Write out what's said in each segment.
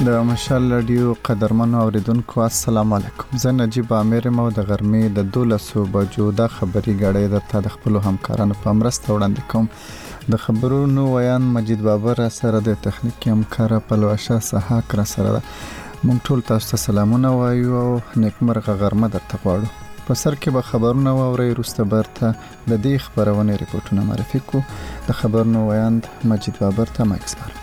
د مشال رادیو قدرمنو اوریدونکو السلام علیکم. زه نجیب امیر مو د غرمې د 12 بجو د خبري غړې درته د خپل همکارانو په مرسته وړاندې کوم. د خبرونو ویان مجید بابر سره د تخنیکی همکار پلوشه سحاک را سره. مونږ ټول تاسو ته سلامونه وایو او نیکمرغه غرمه درته غواړو. په سر کې به خبرونه واوري، وروسته برته د دې خبرونه ریپورتونه معرفي کو. د خبرونو ویان مجید بابر ته مایک سپارم.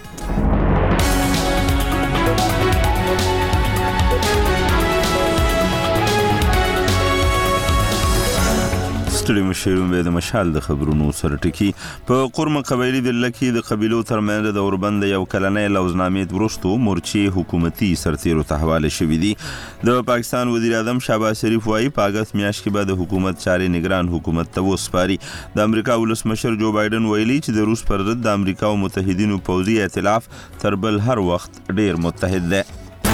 ستړي مشرون به د مشال د خبرونو سره ټکی. په قرم قبایلی د لکی د قبیلو ترمنځ د اوربند یو کلنې لوزنامې ورستو مورچې حکومتي سرتیرو ته حواله شوې دي. د پاکستان وزیر اعظم شهباز شریف وايي په اگست میاشت کې به د حکومت چارې نگران حکومت ته وسپاري. د امریکا ولسمشر جو بایدن ویلي چې د روس پر ضد د امریکا او متحدینو پوځي ائتلاف تر بل هر وخت ډیر متحد دی.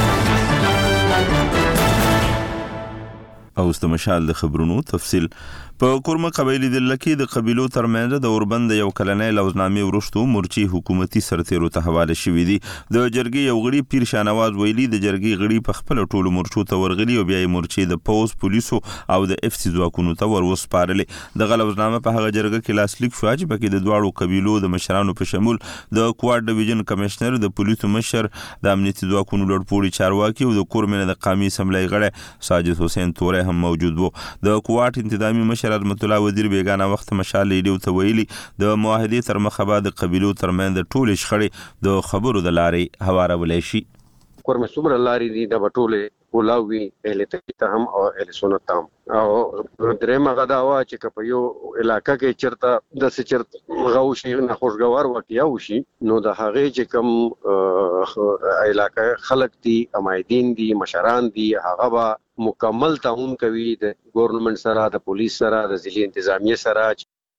او د مشال د خبرونو تفصیل. په کورمه قبایلی د لکی د قبیلو ترمنځ د اوربند یو کلنې لوزنامې ورستو مورچې حکومتي سرتیرو ته حواله شوې دي. د جرګې یو غړي پیر شاهنواز ویلي د جرګې غړي په خپل ټولو مورچو ته ورغلي او بیا یې مورچې د پوز پولیسو او د اف سی ځواکونو ته وروسپارلې. د لوزنامه په هغه جرګه کې لاسلیک شو چې پکې د دواړو قبیلو د مشرانو په شمول د کوارډ ډیویژن کمشنر، د پولیسو مشر، د امنیتي ځواکونو لوړپوړي چارواکي او د کورمنه د قومي اسمبلی غړی ساجد حسین تورې هم موجود وو. د کوارډ انتظامی مشر رحمت الله وزیر بیگانه وخت مشال لیډیو ته ویلي د معاهدې تر مخه بعد قبیلو ترمنځ ټول شخړې د خبرو د لارې هوارولای شي. کورمه صبر لارې دي د بټوله کولاوي اهل تقیته هم او اهل سنت هم او درېمه غدا وا چې په یو علاقې کې چرته د سچرت غوشي نه خوشګوار واقعیا وشي نو د هغه چې کوم علاقې خلک دي، امایدین دي، مشران دي، هغه با مکمل تعاون کوي د ګورنمنت سره، د پولیس سره، د ضلعي انتظامیه سره.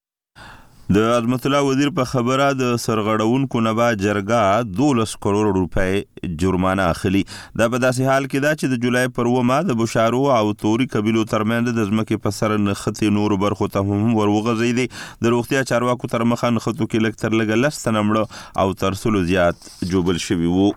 د عظمت الله وزیر په خبره د سرغړونکو نه با جرګه 12 کروڑ روپۍ جرمانه اخلي. دا په داسې حال کې دا چې د جولای پر 9 د بشارو او توري قبیلو ترمنځ د ځمکې په سر نښتې نور برخو ته هم وروغځېدې. د روغتیا چارواکو تر مخه نښتو کې لږ تر لږه 10 تنه مړه او تر 100 زیات جوبل شوي وو.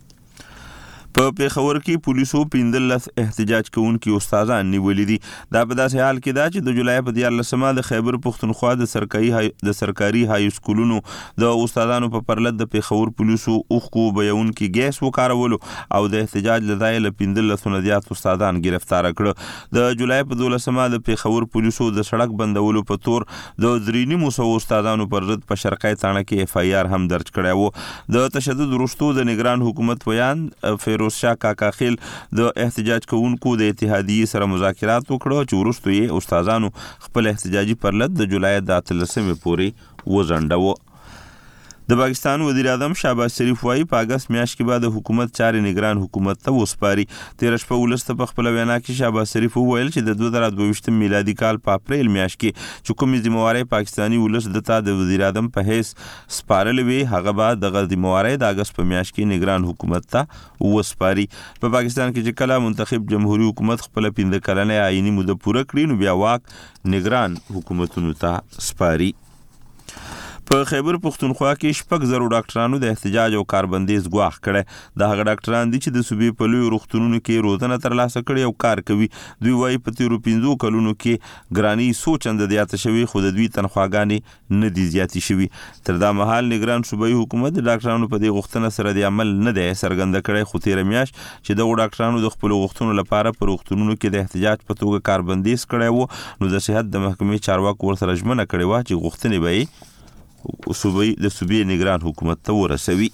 په پیښور کې پولیسو 15 احتجاج کوونکي استادان نیولې دي. دا په داسې حال کې دا چې د جولای په 14مه د خیبر پښتونخوا د سرکاري های سکولونو د استادانو په پرلط د پیښور پولیسو اوخکو بیونکي ګیس وکارولو او د احتجاج لدای له 15 زیات استادان گرفتار کړ. د جولای په 12مه د پیښور پولیسو د سړک بندولو په تور د 300 استادانو پر ضد په شرقای تاڼه کې اف ای آر هم درج کړی وو. د تشدد وروسته د نگران حکومت ویان شاه کاکا خیل د احتجاج کوونکو د اتحادیې سره مذاکرات وکړو چې وروسته یې استادانو خپل احتجاجي پرلط د جولای د 13مې پورې وځنډاوه. د پاکستان وزیر اعظم شهباز شریف وايي په اگست میاشت کې بعد حکومت چارې نگران حکومت ته وسپاري. 13 په ولسته په خپل وینا کې شهباز شریف وویل چې د 2022 میلادي کال په اپریل میاشت کې چې کومې ذمہواري پاکستانی ولس د وزیر اعظم په حیث سپارلې وي هغه بعد د ذمہواري د اگست په میاشت کې نگران حکومت ته وسپاري. په پاکستان کې چې کله منتخب جمهوریت حکومت خپل 15 کلنې آئینی موده پوره کړي نو بیا واک نگران حکومتونو ته سپاري. په خیبر پښتونخوا کې 6,000 ډاکټرانو د احتجاج او کاربندیز ګواښ کړی. د هغه ډاکټران دي چې د صوبې په لوی روغتونونو کې روزنه ترلاسه کړي او کار کوي. دوی وايي په تیرو 15 کلونو کې ګرانی سوچند زیاته شوي خو د دوی تنخواګانې نه دي زیاتې شوي. تر دا مهال نگران صوبایي حکومت د ډاکټرانو په دې غوښتنه سره د عمل نه دی څرګنده کړی خو تیر میاشت چې د ډاکټرانو د خپل غوښتنو لپاره په روغتونونو کې د احتجاج په توګه کاربندیز کړی وو نو د صحت د محکمې چارواکو ورسره ژمنه کړې وه چې غوښتنې به یې د صوبې نگران حکومت ته ورسوي.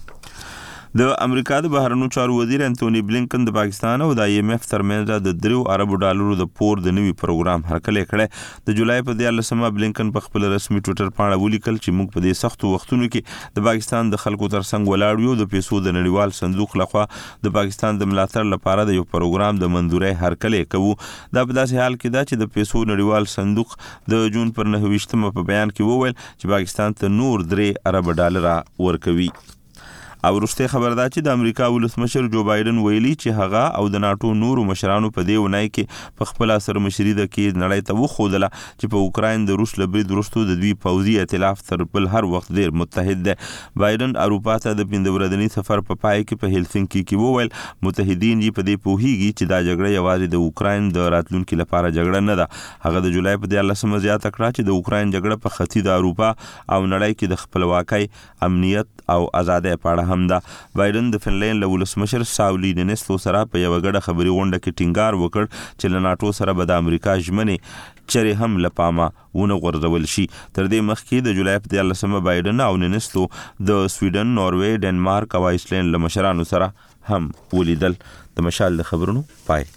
د امریکا د بهرنیو چارو وزیر انټونی بلینکن د پاکستان او د آی ایم ایف ترمنځ د $3 ارب د پور د نوي پروګرام هرکلی کړی. د جولای په 14مه بلینکن په خپل رسمي ټویټر باندې ولیکل چې موږ په دې سختو وختونو کې د پاکستان د خلکو ترڅنګ ولاړ یو. د پیسو د نړیوال صندوق لخوا د پاکستان د ملاتړ لپاره د یو پروګرام د منظورۍ هرکلی کوو. دا په داسې حال کې دا چې د پیسو نړیوال صندوق د جون پر 9 په بیان کې وویل چې پاکستان ته نور $3 ارب ورکوي. او وروستۍ خبر دا چې د امریکا ولسمشر جو بایدن ویلي چې هغه او د ناتو نورو مشرانو په دې ونای کې په خپل سرمشري د کې نړۍ ته وښودله چې په اوکراین د روس له برید وروسته د دوی پوځي ائتلاف تر بل هر وخت ډیر متحد دی. بایدن اروپا ته د 15 ورځني سفر په پای کې په هلسنکي کې وویل متحدین یې په دې پوهیږي چې دا جګړه یوازې د اوکراین د راتلونکي لپاره جګړه نه ده. هغه د جولای په 14مه زیاته کړه چې د اوکراین جګړه په ختیځ د اروپا او نړۍ کې د خپلواکۍ، امنیت او ازادۍ په اړه هم ده. بایدن د فنلند له ولسمشر ساولی نینیستو سره په یوه ګډه خبري غونډه کې ټینګار وکړ چې له ناټو سره به د امریکا ژمنې چرې هم له پامه ونه غورځول شي. تر دې مخکې د جولای په 14مه بایدن او نینیستو د سویډن، ناروې، ډنمارک او آیسلینډ له مشرانو سره هم ولیدل. د مشال د خبرونو پای.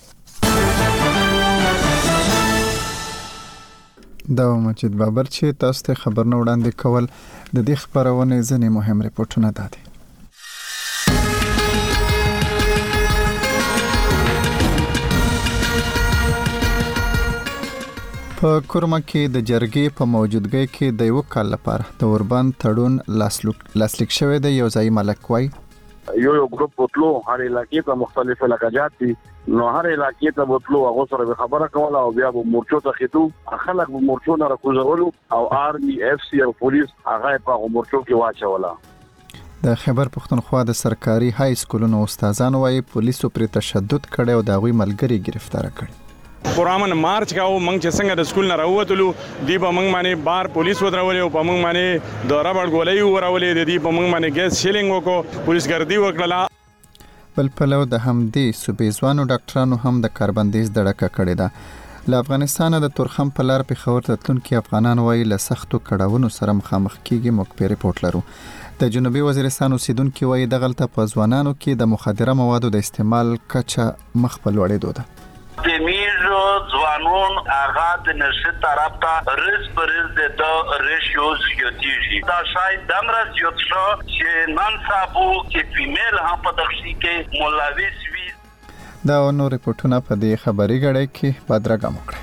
دا مجید بابر چې تاسو ته خبرونه وړاندې کول د دې خبرونه ځنې مهم ریپورتونه دادي. په کورما کې د جرګې په موجودګۍ کې د یو کال لپاره د اوربان تړون لاسلیک شوی دی. یو ځای ملک وای یو ګروپ بوتلو هر علاقې ته مختلف علاقات دي، نو هر علاقې ته بوتلو هغه سره خبره کوله او بیا به مورچو ته خېدو، خلک به مورچو نه راکوزولو او آرمي اف سي او پولیس هغه په مورچو کې واچوله. د خیبر پښتونخوا د سرکاري های سکولونو استادانو وايي پولیسو پر تشدد کړي او د غوي ملګری گرفتار کړي. پرامن مارچ کاو منګ چې څنګه د سکول نه راووتلو دی په منګ باندې بار پولیس ودرولې او په منګ باندې د ربړ ګولۍ ورولې دی په منګ باندې ګیس شیلینګ وکړو، پولیس ګردي وکړه. بل پلو د همدې صوبې ځوانو ډاکټرانو هم د کاربندیز دړکه کړې ده. له افغانستان د تورخم په لار پیښور ته تلونکي افغانان وايي له سختو کړاوونو سره مخامخ کیږي. موږ په ریپورت لرو. د جنوبي وزیرستان اوسیدونکو وايي دغلته په ځوانانو کې د مخدره موادو د استعمال کچه مخ په لوړېدو ده. تمیزو ځوانون هغه د نشه طرف ته رز برز د ریشیوز یوتیږي. دا شاید دمره زیات شو چې نن سبا کې فیمیل هم په دغشي کې ملوث وي. دا نو ریپورتونه په دې خبري غړې کې بدرګه وکړي.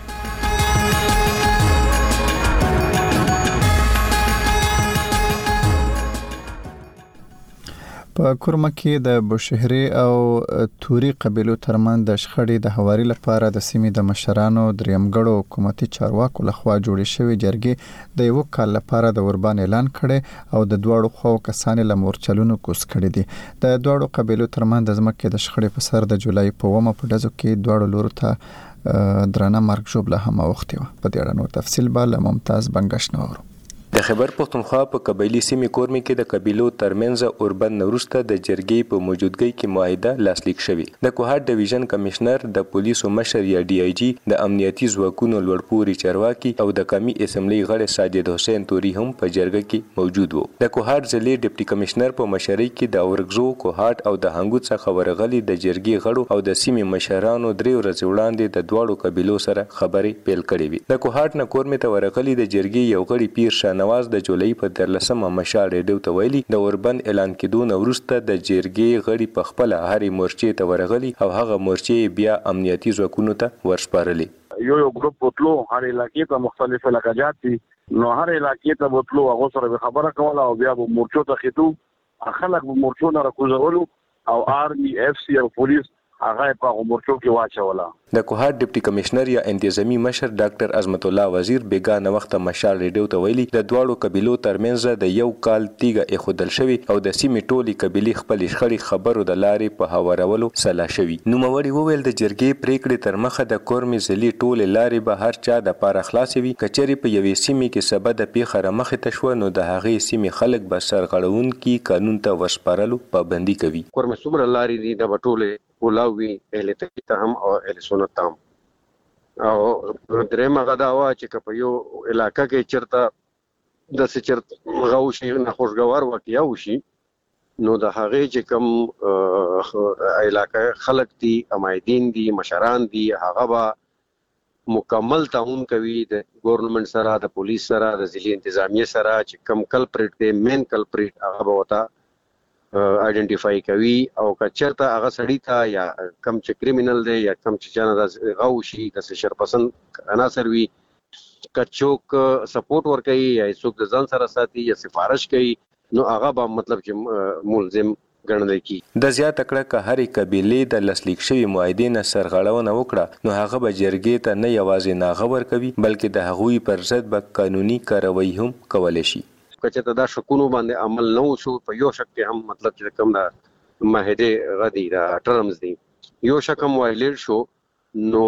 په کورما کې د بوشهري او توري قبيلو ترمن د شخړې د هواري لپاره د سیمې د مشرانو دریمګړو حکومتي چارواکو لخوا جوړې شوې جرګې د یو کال لپاره د اوربان اعلان کړي او د دوړو خو کسان له مورچلونو کوس کړي دي. د دوړو قبيلو ترمن د ځمکې د شخړې په سر د جولای په 1 په ډزو کې دوړو لور ته درانه مرګ جوړه هم اوختي و. په دې اړه نو تفصیل به ممتاز بنگش نورو. د خیبر پښتونخوا په قبایلی سیمې کورمې کې د قبیلو ترمنځ اوربند وروسته د جرګې په موجودګۍ کې معاهده لاسلیک شوې. د کوهاټ ډیویژن کمشنر، د پولیسو مشر یا ډي آی جی، د امنیتي ځواکونو لوړپوړي چارواکي او د قومي اسمبلی غړی ساجد حسین توري هم په جرګه کې موجود وو. د کوهاټ ضلعي ډیپټي کمشنر په مشرۍ کې د اورګزو، کوهاټ او د هنګوت څخه ورغلي د جرګې غړو او د سیمې مشرانو 3 ورځې وړاندې د دواړو قبیلو سره خبرې پیل کړې وې. د کوهاټ نه کورمې ته ورغلي د جرګې یو غړي پیر شاه نواز د جولای په 13مه مشال ریډیو ته ویلي د اوربند اعلان کېدو نه وروسته د جرګې غړي په خپل هرې مورچې ته ورغلي او هغه مورچې بیا امنیتي ځواکونو ته ورسپارلې. یو ګروپ بوتلو هر علاقې ته مختلف علاقات دي، نو هر علاقې ته بوتلو هغه سره خبره کوله او بیا به مورچو ته خېدو، خلک به مورچو نه راکوزولو او آرمي اف سي او پولیس هغه په مورچو کې واچوله. د کوهاټ ډیپټي کمشنر یا انتظامی مشر ډاکټر عظمت الله وزیر بیگانه وخت مشال ریډیو ته ویلي د دواړو قبیلو ترمنځ د یو کال تیګه ایښودل شوی او د سیمې ټولي قبیلې خپل شخړې خبرو د لارې په هوارولو سلا شوی. نوموړي وویل د جرګې پریکړې تر مخه د کورمې ضلعي ټولې لارې به هر چا د پاره خلاصې وي. کچېرې په یوې سیمې کې سبا د پیښه رامخې ته شوه نو د هغې سیمې خلک به سرغړونکي قانون ته ورسپارلو پابندي کوي. کورمې څومره لارې دي د ټولې ولاوي اهل تقیته هم او اهل سنت هم او درېمه غدا وا چې په یو علاقې کې چرته د چرت غوشي نه خوشګوار واقعیا وشي نو د هغه چې کوم علاقې خلک دي، امایدین دي، مشران دي، هغه با مکمل تعاون کوي د ګورنمنت سره، د پولیس سره، د ضلعي انتظامیه سره چې کم کلپریټ دی، مین کلپریټ هغه به وتا آئیډنټیفای کوي او کچرته هغه سړی ته یا کم چې کریمینل دی یا کم چې چانه د غوشي د شرپسند عناصر وي کچوک سپورټ ورکوي یا څوک د ځان سره ساتي یا سفارش کوي نو هغه به مطلب چې ملزم ګڼل کی. د زیات کړه که هرې قبیلې د لاسلیک شوي معاهدې نه سرغړونه وکړه نو هغه به جرګې ته نه یوازې ناغه ورکوي بلکې د هغوی پر ضد به قانوني کاروایی هم کولی شي. کچته دا شکونو باندې عمل نه وشو په یو شک کې هم مطلب چې کوم دا معاهده غدي دا ټرمز دي یو شک هم وایلیټ شو نو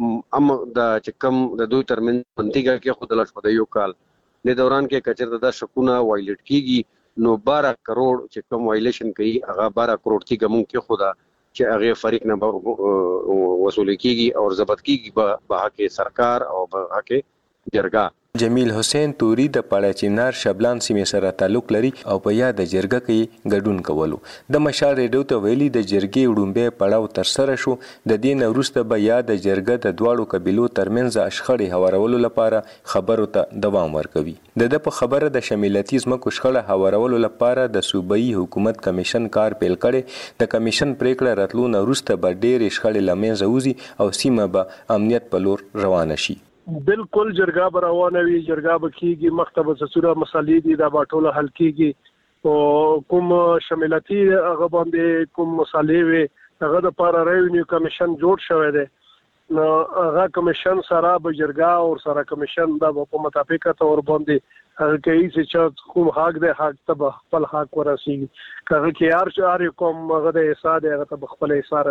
دا چې کوم د دوی ترمنځ منطقه کې خود لاش په یو کال د دوران کې کچته دا شکونه وایلیټ کیږي نو 12 کروڑ چې کوم وایلیشن کوي هغه 12 کروڑ کې ګمون کې خدا چې هغه فریق نه وصول کیږي او ضبط کیږي به حق سرکار او به حق جرګه. جمیل حسین توري د پاړاچینار شبلان سیمې سره تعلق لري او په یاد جرګه کې ګډون کولو د مشال ریډیو ته ویلي د جرګې وډومبه پړاو تر سره شو د دین وروسته به یاد جرګه د دواړو قبیلو ترمنځ اشخړې هوارولو لپاره خبرو ته دوام ورکوي. د په خبره د شمولتي ځمکو شخړه هوارولو لپاره د صوبایي حکومت کمیشن کار پیل کړي. د کمیشن پریکړه راتلو نه وروسته به ډېرې شخړې له منځه وځي او سیمه به امنیت په لور روانه شي. بالکل جرګه به روانه وي جرګه به کیږي مکتب سسوره مسالې دي دا باټوله حل کیږي او کوم شمولتي هغه باندې کوم مسالې وي هغه د پاره ریونیو کمیشن جوړ شوی دی نو هغه کمیشن سره به جرګه او سره کمیشن د په مطابقت تور باندې هغه کوي چې کوم حق دی حق ته خپل حق ورسیږي هغه کې هر کوم هغه د حساب هغه ته خپل حساب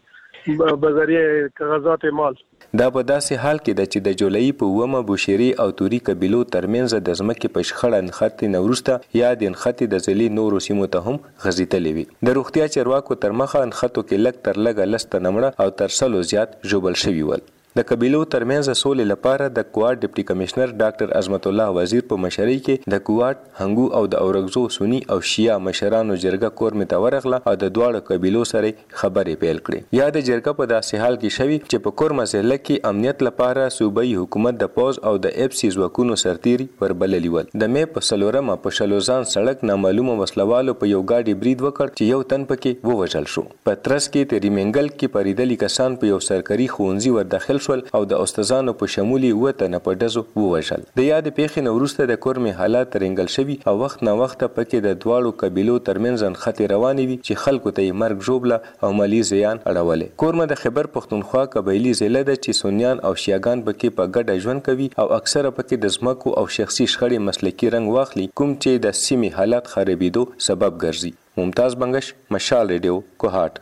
رسیږي بذریعه کاغذات مال. دا په داسې حال کې ده چې د جولای په 9 بوشيري او توري قبیلو ترمنځ د ځمکې په شخړه نښتې نه وروسته یا د نښتې د ځلې نورو سیمو ته هم غځېدلې وي. د روغتیا چارواکو تر مخه نښتو کې لږ تر لږه 10 نمړه او تر 100 زیات ژوبل شوي ول. د قبیلو ترمنځ سولې لپاره د کوارډ ډیپټي کمشنر ډاکټر عظمت الله وزیر په مشرۍ کې د کوارډ هنګو او د اورګزو سنی او شیعه مشرانو جرګه کورمه ته ورغله او د دواړو قبیلو سره خبرې پیل کړې. یا د جرګه په داسې حال کې شوی چې په کورمه ضلع کې امنیت لپاره صوبایي حکومت د پوز او د اف سی ځواکونو سرتیري وربللی ول. د مې په سلورمه په شلوزان سړک نامعلومه وسلوالو په یو گاډي برید وکړ چې یو تن پکې ووژل شو. په ترڅ کې تریمنګل کې پریدلی کسان په یو سرکاري ښوونځي ور داخل او د استادانو په شمولي وته نه په دزو ووژل. د یاد پیښې نو وروسته د کورمې حالات ترنګل شوي او وخت نه وخت پکې د دواړو قبیلو ترمنځ خطر رواني وي چې خلکو ته مرګ جوړه او مالی زیان اړولې. کورمه د خیبر پښتونخوا قبایلی ضلع د چې سنیان او شیعاګان پکې په ګډه ژوند کوي او اکثره پکې د ځمکو او شخصي شخړې مسلکي رنګ واخلي کوم چې د سیمې حالات خرابېدو سبب ګرځي. ممتاز بنگش، مشال ریډیو، کوهاټ.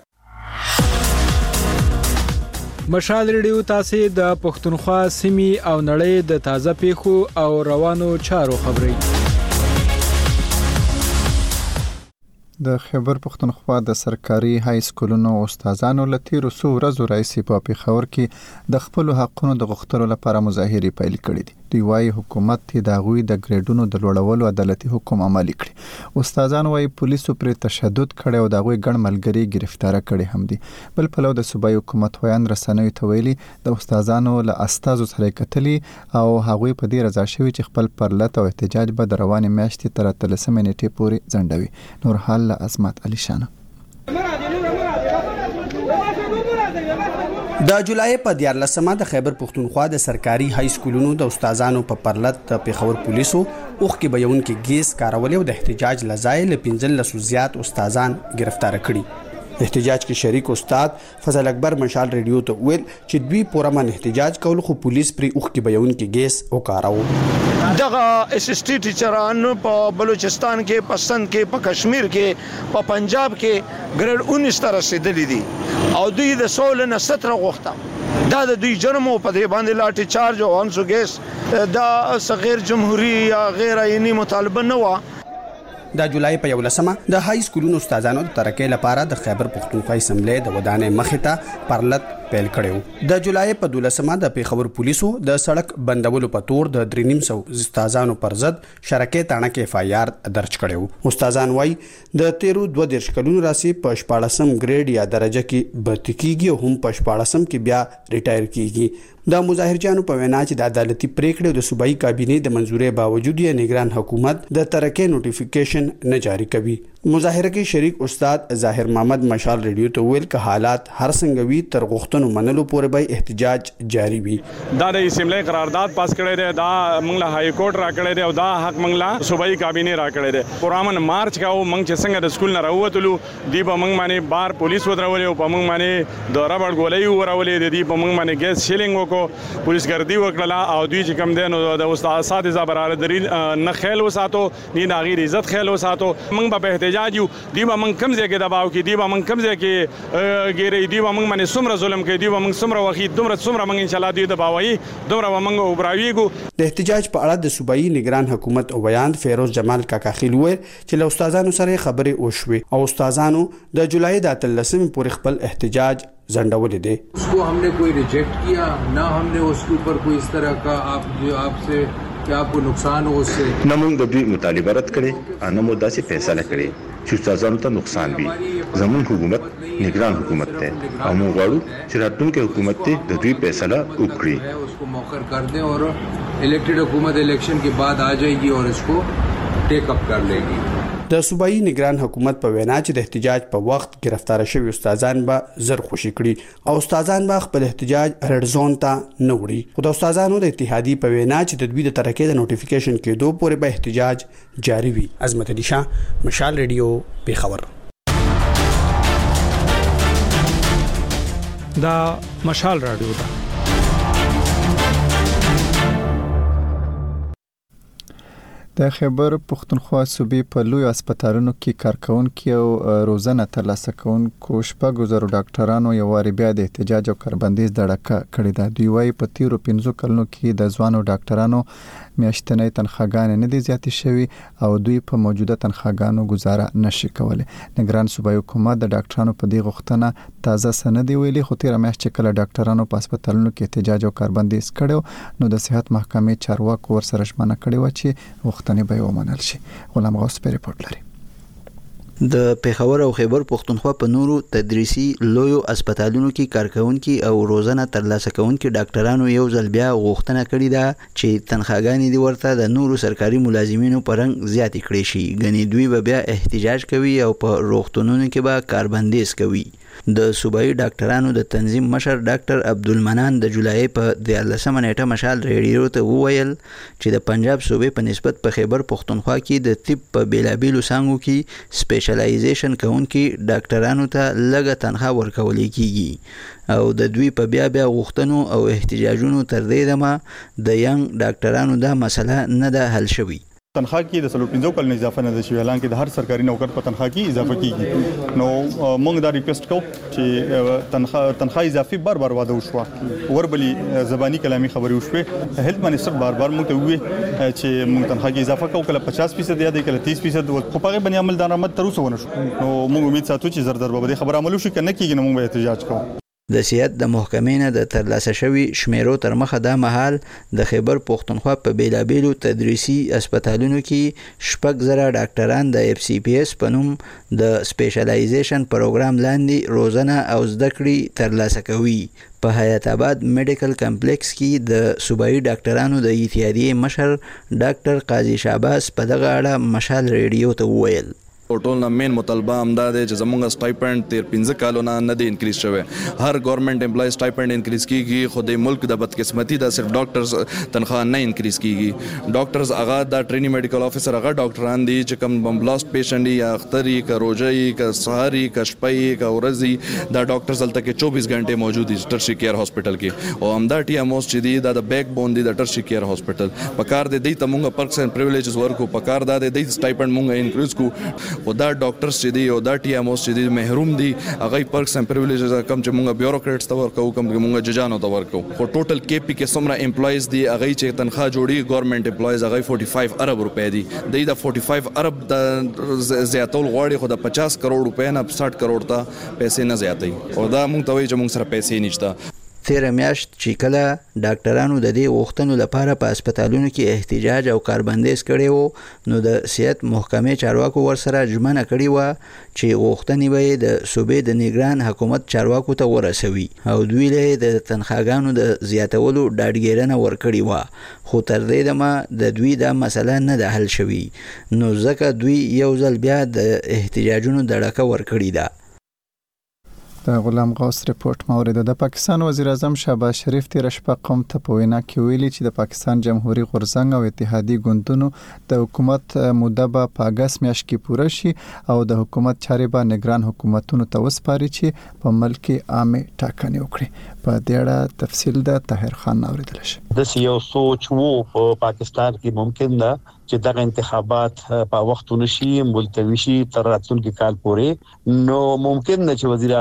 مشال ریډیو تاسو د پښتونخوا سیمې او نړۍ د تازه پیښو او روانو چارو خبري. د خیبر پښتونخوا د سرکاري های سکولونو استادانو لتیرو سو ورځو راځي په پیښور کې د خپل حقونو د غوښتلو لپاره مظاهره پیل کړې دي. دوی وايي حکومت ته د غوي د ګریډونو د لوړولو عدالتي حکم عملي کړي. استادان وايي پولیسو پر تشدد کړي او د غوي ګڼ ملګری گرفتار کړي هم دي. بل په لو د صوبایي حکومت ویان رسنوي ته ویلي د استادانو له استادو سره کتلي او هغوی په دې رضا شوي چې خپل پرلط او احتجاج به د روانې میاشتې تر 13 نیټې پورې ځنډوي. نور حال عظمت علي شانه. د جولای په 14مه د خیبر پښتونخوا د سرکاري های سکولونو د استادانو په پرلط د پیښور پولیسو اوخ کې بیون کې ګیس کارول او د احتجاج لزایل 15 زیات استادان گرفتار کړي. احتجاج کې شریک استاد فضل اکبر مشال ریډیو ته ویل چې دوی پورمن احتجاج کول خو پولیس پر اوخ کې بیون کې ګیس وکاراو. دغه اس اس ټي ټیچران په بلوچستان کې، پسند کې، په کشمیر کې، په پنجاب کې ګریډ 19 ته رسیدلي دي او دوی د 16 نه 17 غوښته. دا د دوی جرم په دې باندې لاټي چارج او انسو ګیس دا صغیر جمهوریت یا غیر عیني مطالبه نه و. د جولای په 11مه د های سکولونو استادانو د ترقې لپاره د خیبر پښتونخوا اسمبلی د ودانې مخې ته پرلط پیل کړو. د جولای په 12مه د پیښور پولیسو د سړک بندولو په تور د 350 استادانو پر ضد شرکې تاڼه کې اف ای آر درج کړو. استادان وايي د 13 کلونو راسي په 14م ګریډ یا درجه کې برتی کیږي او هم په 14م کې بیا ریټایر کیږي. د مظاهرجانو په وینا چې د عدالتي پریکړې د صوبایي کابینې د منځورۍ باوجود یې نگران حکومت د ترقې نوټیفیکیشن نه جاری کوي. مظاهره کې شریک استاد ظاهر محمد مشال ریډیو ته ویل ک حالات هر څنګه وي تر غوښتنو غوښتنو منلو پورې به احتجاج جاری وي. دا د اسمبلی قرارداد پاس کړی دی، دا موږ له های کورټ را کړی دی او دا حق موږ له صوبایي کابینې را کړی دی. پرامن مارچ کاو موږ چې څنګه د سکول نه راووتلو دی په موږ باندې بار پولیس ودرولې او په موږ باندې د ربړ ګولۍ ورولې دی په موږ باندې ګیس شیلینګ وکړو، پولیس ګردي وکړه او دوی چې کم دی نو د استاد اساتذه برابرۍ نه خیال وساتو، نه د غیر عزت خیال وساتو. موږ په احتجاج یو، دی به موږ کم ځای کې دباو کې، دی به موږ کم ځای کې ګیرې، دی به موږ باندې څومره ظلم کوي، دی به موږ څومره وخت دومره موږ ان شاء الله دی دباوي دومره موږ وبراویږو. د احتجاج په اړه د صوبایي نگران حکومت ویاند فیروز جمال کاکاخیل وویل چې له استادانو سره خبرې وشوې او استادانو د جولای د 13 پورې خپل احتجاج झंडावली दे. उसको हमने कोई रिजेक्ट किया ना, हमने उसके ऊपर कोई इस तरह का आपसे कि आपको नुकसान हो उससे न موږ د دوی مطالبه رد کړي نه مو داسې فیصله کړي چې استادانو ته نقصان وي. زمون حکومت نگران حکومت ته او موږ غواړو چې راتلونکي حکومت ته د دوی فیصله وکړي، उसको मौखर कर दें और इलेक्टेड हुकूमत इलेक्शन के बाद आ जाएगी और इसको टेक अप कर लेगी. د صوبایي نگران حکومت په وینا چې د احتجاج په وخت گرفتار شوی استادان به زر خوشي کړي او استادان به خپل احتجاج رډ زون ته نه وړي. خو د استادانو د اتحادیې په وینا چې د دوی د ترکې د نوټیفیکیشن کېدو پورې به احتجاج جاری وي. عظمت علي شاه، مشال ریډیو، پیښور. دا مشال رادیو ده. د خیبر پښتونخوا صوبې په لوی هسپتالونو کې کارکونکو او روزنه ترلاسه کوونکو شپږ زره ډاکټرانو یو واری بیا د احتجاج او کاربندیز دړکه کړې ده. دوی وايي په تیرو 15 کلونو کې د ځوانو ډاکټرانو میاشتنۍ تنخواګانې نه دي زیاتې شوي او دوی په موجوده تنخواګانو گزاره نشي کولای. نگران صوبایي حکومت د ډاکټرانو په دې غوښتنه تازه سند ویلي، خو تیر میاشت چې کله ډاکټرانو په هسپتالونو کې احتجاج او کاربندیز کړو نو د صحت محکمې چارواکو ورسره ژمنه کړې و چې غوښتنې به ومنل شي. غلام غوث په ریپورت لري. د پیښور او خیبر پښتونخوا په نورو تدریسي لویو هسپتالونو کې کارکونکو او روزنه ترلاسه کوونکو ډاکټرانو یو ځل بیا غوښتنه کړې ده چې تنخواګانې دی ورته د نورو سرکاري ملازمینو په رنګ زیاتې کړې شي. غني دوی به بیا احتجاج کوي او په روغتونونو کې به کاربندیز کوي. د صوبایي ډاکټرانو د تنظیم مشر ډاکټر عبدالمنان د جولای په 13 نیټه مشال ریډیو ته وویل چې د پنجاب صوبې په نسبت په خیبر پښتونخوا کې د طب په بیلابیلو څانګو کې سپیشلایزیشن کوونکي ډاکټرانو ته لږه تنخواه ورکول کیږي او د دوی په بیا غوښتنو او احتجاجونو تر دې دمه د ینګ ډاکټرانو دا مسله نه ده حل شوې. تنخواه کې د 15 کلونو اضافه نه ده شوې، اعلان کې د هر سرکاري نوکر په تنخواه کې اضافه کیږي. نو موږ دا ریکوست کوو چې تنخواه اضافي بار واده وشوه، وربلی زبانی کلامي خبرې وشوه. هیلث منسٹر بار موږ ته وی چې موږ تنخواه کې اضافه کوو، کله 50% یا کله 30%، خو په هغه باندې عمل درآمد تر اوسه ونه شو. نو موږ امید ساتو چې زر به د خبره عمل وشي، کنه کېږي نو موږ به احتجاج کوو. د صحت د محکمې نه د ترلاسه شوی شمیرو تر مخه دا مهال د خیبر پښتونخوا په بیلابیلو تدریسي هسپتالونو کې شپږ زره ډاکټران د اف سی پی اس په نوم د سپیشلایزیشن پروګرام لاندې روزنه او زده کړې ترلاسه کوي. په حیات آباد میډیکل کمپلیکس کې د صوبایي ډاکټرانو د اتحادیې مشر ډاکټر قاضي شعباس په دغه اړه مشال ریډیو ته وویل. ټول نه مین مطالبه همدا دی چې زموږ سټایپند تیر 15 کالونه نه دی انکریز شوی. هر ګورنمنت امپلای سټایپند انکریز کیږي، خو د ملک د بدقسمتي دا صرف ډاکټرز تنخواه نه انکریز کیږي. ډاکټرز هغه دا ټریننګ میډیکل افیسر هغه ډاکټران دي چې کوم بمبلاست پیشنټ یا اختری کا روجي کا سحری کا شپي کا ورزي دا ډاکټرز دلته کې 24 غنټه موجود دي ټرشي کیر هاسپټل کې. او همدا ټي اموس چې دی دا د بیک بون دی د ټرشي کیر هاسپټل په کار دی ته موږ پرکس اینڈ پریویلیجز ورکو په کار دا دی سټایپند موږ انکریز کو. او دا ډاکټرز چې دی او دا ټي اموس چې دی محروم دي هغه پرکس اینڈ پریویلیجز کم چې موږ بیوروکریټس ته ورکو، کم موږ ججانو ته ورکو. خو ټوټل کې پی کې څومره امپلایز دي هغه چې تنخواه جوړي ګورنمنت امپلایز هغه 45 ارب روپے دي. د 45 ارب د زیاتول غواړي، خو د 50 کروڑ روپے نه 60 کروڑ ته پیسې نه زیاتي. او دا موږ ته وایي چې موږ سره پیسې نشته. تیر میاشت چې کله ډاکټرانو د دې غوښتنو لپاره په هسپتالونو کې احتجاج او کاربندیز کړي وو نو د صحت محکمې چارواکو ورسره ژمنه کړې وه چې غوښتنې به د صوبې د نگران حکومت چارواکو ته ورسوي او دوی له د تنخواګانو د زیاتولو ډاډګیرنه ورکړې وه. خو تر دې دمه د دوی دا مسله نه ده حل شوي، نو ځکه دوی یو ځل بیا د احتجاجونو دړکه ورکړې ده. د غلام غوث ریپورت مورید. د پاکستان وزیر اعظم شهباز شریف تیر شپه قوم ته په وینا کې ویلي چې د پاکستان جمهوریت غورځنګ او اتحادیې ګوندونو د حکومت موده به په اگست میاشت کې پوره شي او د حکومت چارې به نگران حکومتونو ته وسپاري چې په ملک کې عامه ټاکنې وکړي. په دې اړه تفصیل د طاهر خان اوریدل شي. د یو سوچ وو په پاکستان کې ممکن ده چې دغه انتخابات په وخت نشي ملتوي شي تر راتلونکي کال پورې. نو ممکن نه چې وزیر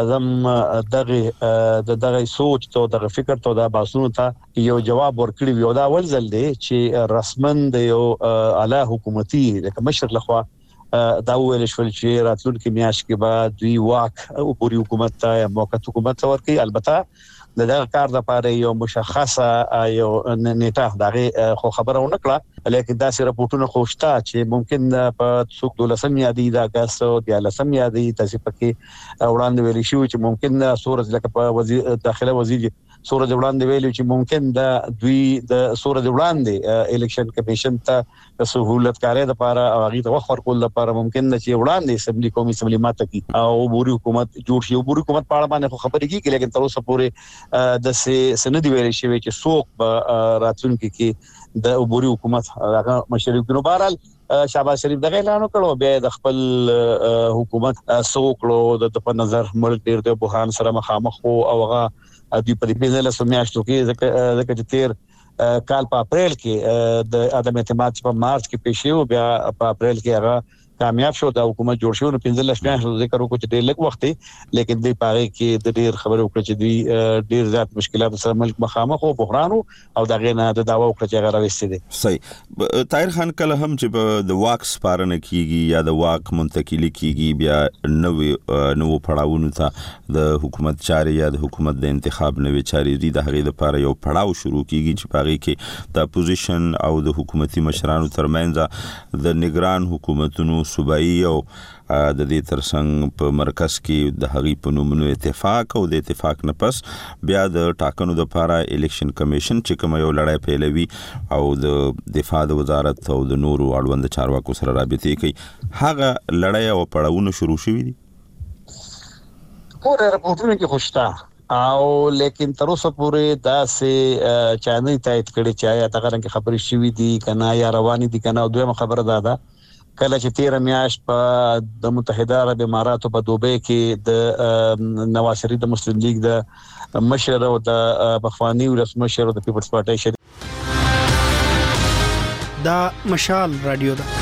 اعظم دغه سوچ ته دغه فکر ته د باسونو ته یو جواب ورکړي وي. دا اول ځل دی چې رسمن د یو اعلی حکومتي د مشر لخوا دا ویل شو چې راتلونکي میاشت کې به دوی واک او پوری حکومت ته موقت حکومت ورکړي. البته دغه کار د پاره یو مشخصه یو نیټه دغه خو خبره ونکړه، لیکن دا سره راپورټونه خوشته چې ممکن په څوک 12 یادي د اگست او 13 یادي تاسو پکې وړاندې ویل شو چې ممکن سورج لکه په وزیر داخله وزیر سورج وړاندې ویل چې ممکن د دوی د سورج وړاندې الیکشن کمیشن ته سہولت کاري د پاره او هغه د وخت ورکول لپاره ممکن چې وړاندې اسمبلی قومي اسمبلی ماته کی او بوري حکومت جوړ شي. بوري حکومت په اړه باندې خبرې کیږي، لیکن تر اوسه پورې د سند ویل شوی چې څوک راتلونکي کې د بوري حکومت هغه مشرک نو بهرال شهباز شریف دغه اعلان وکړو بیا د خپل حکومت سوکړو د په نظر ملک ډیر د بحران سره مخامخ او هغه د پدې په میاشتو کې ځکه چې تیر کال په اپریل کې د عدم اعتماد په مارچ کې پیښ شو، بیا په اپریل کې هغه کامیاب شو د حکومت جوړ شو. نو 15 میاشتو ذکر وکړو چې ډېر لږ وخت دی، لیکن د پاره کې د ډېر خبرو وکړه چې دوی ډېر زیات مشکلات سره ملک مخامخ او بحران او دغه نه د داوا وکړه چې هغه راوستي دي. صحیح. طاهر خان کله هم چې د واک سپارنه کیږي یا د واک منتقلی کیږي بیا نو پړاوونو ته د حکومت چارې یا د حکومت د انتخاب نوې چارې د هغې لپاره یو پړاو شروع کیږي چې پاره کې د اپوزیشن او د حکومتي مشرانو ترمنځ د نگران حکومتونو صوبایي او د دې ترڅنګ په مرکز کې د هغې په نومونو اتفاق او د اتفاق نه پس بیا د ټاکنو لپاره الیکشن کمیشن چې کوم یو لړۍ پیلوي او د دفاع د وزارت او د نورو اړوند چارواکو سره رابطې کوي. هغه لړۍ او پړاوونه شروع شوي دي. پورې راپورټونه کې خوشته او لیکن تر اوسه پورې دا سه چانه تایید کړي چې آیا دغه رنګ خبرې شوي دي کنه یا رواني دي کنه. دویمه خبره ده کله چې 13 میاشت په د متحده عرب اماراتو په دوبۍ کې د نواز شریف د مسلم لیگ د مشر او د بخوانی ولس مشر او د پیپلز پارټي دا مشال رادیو ده.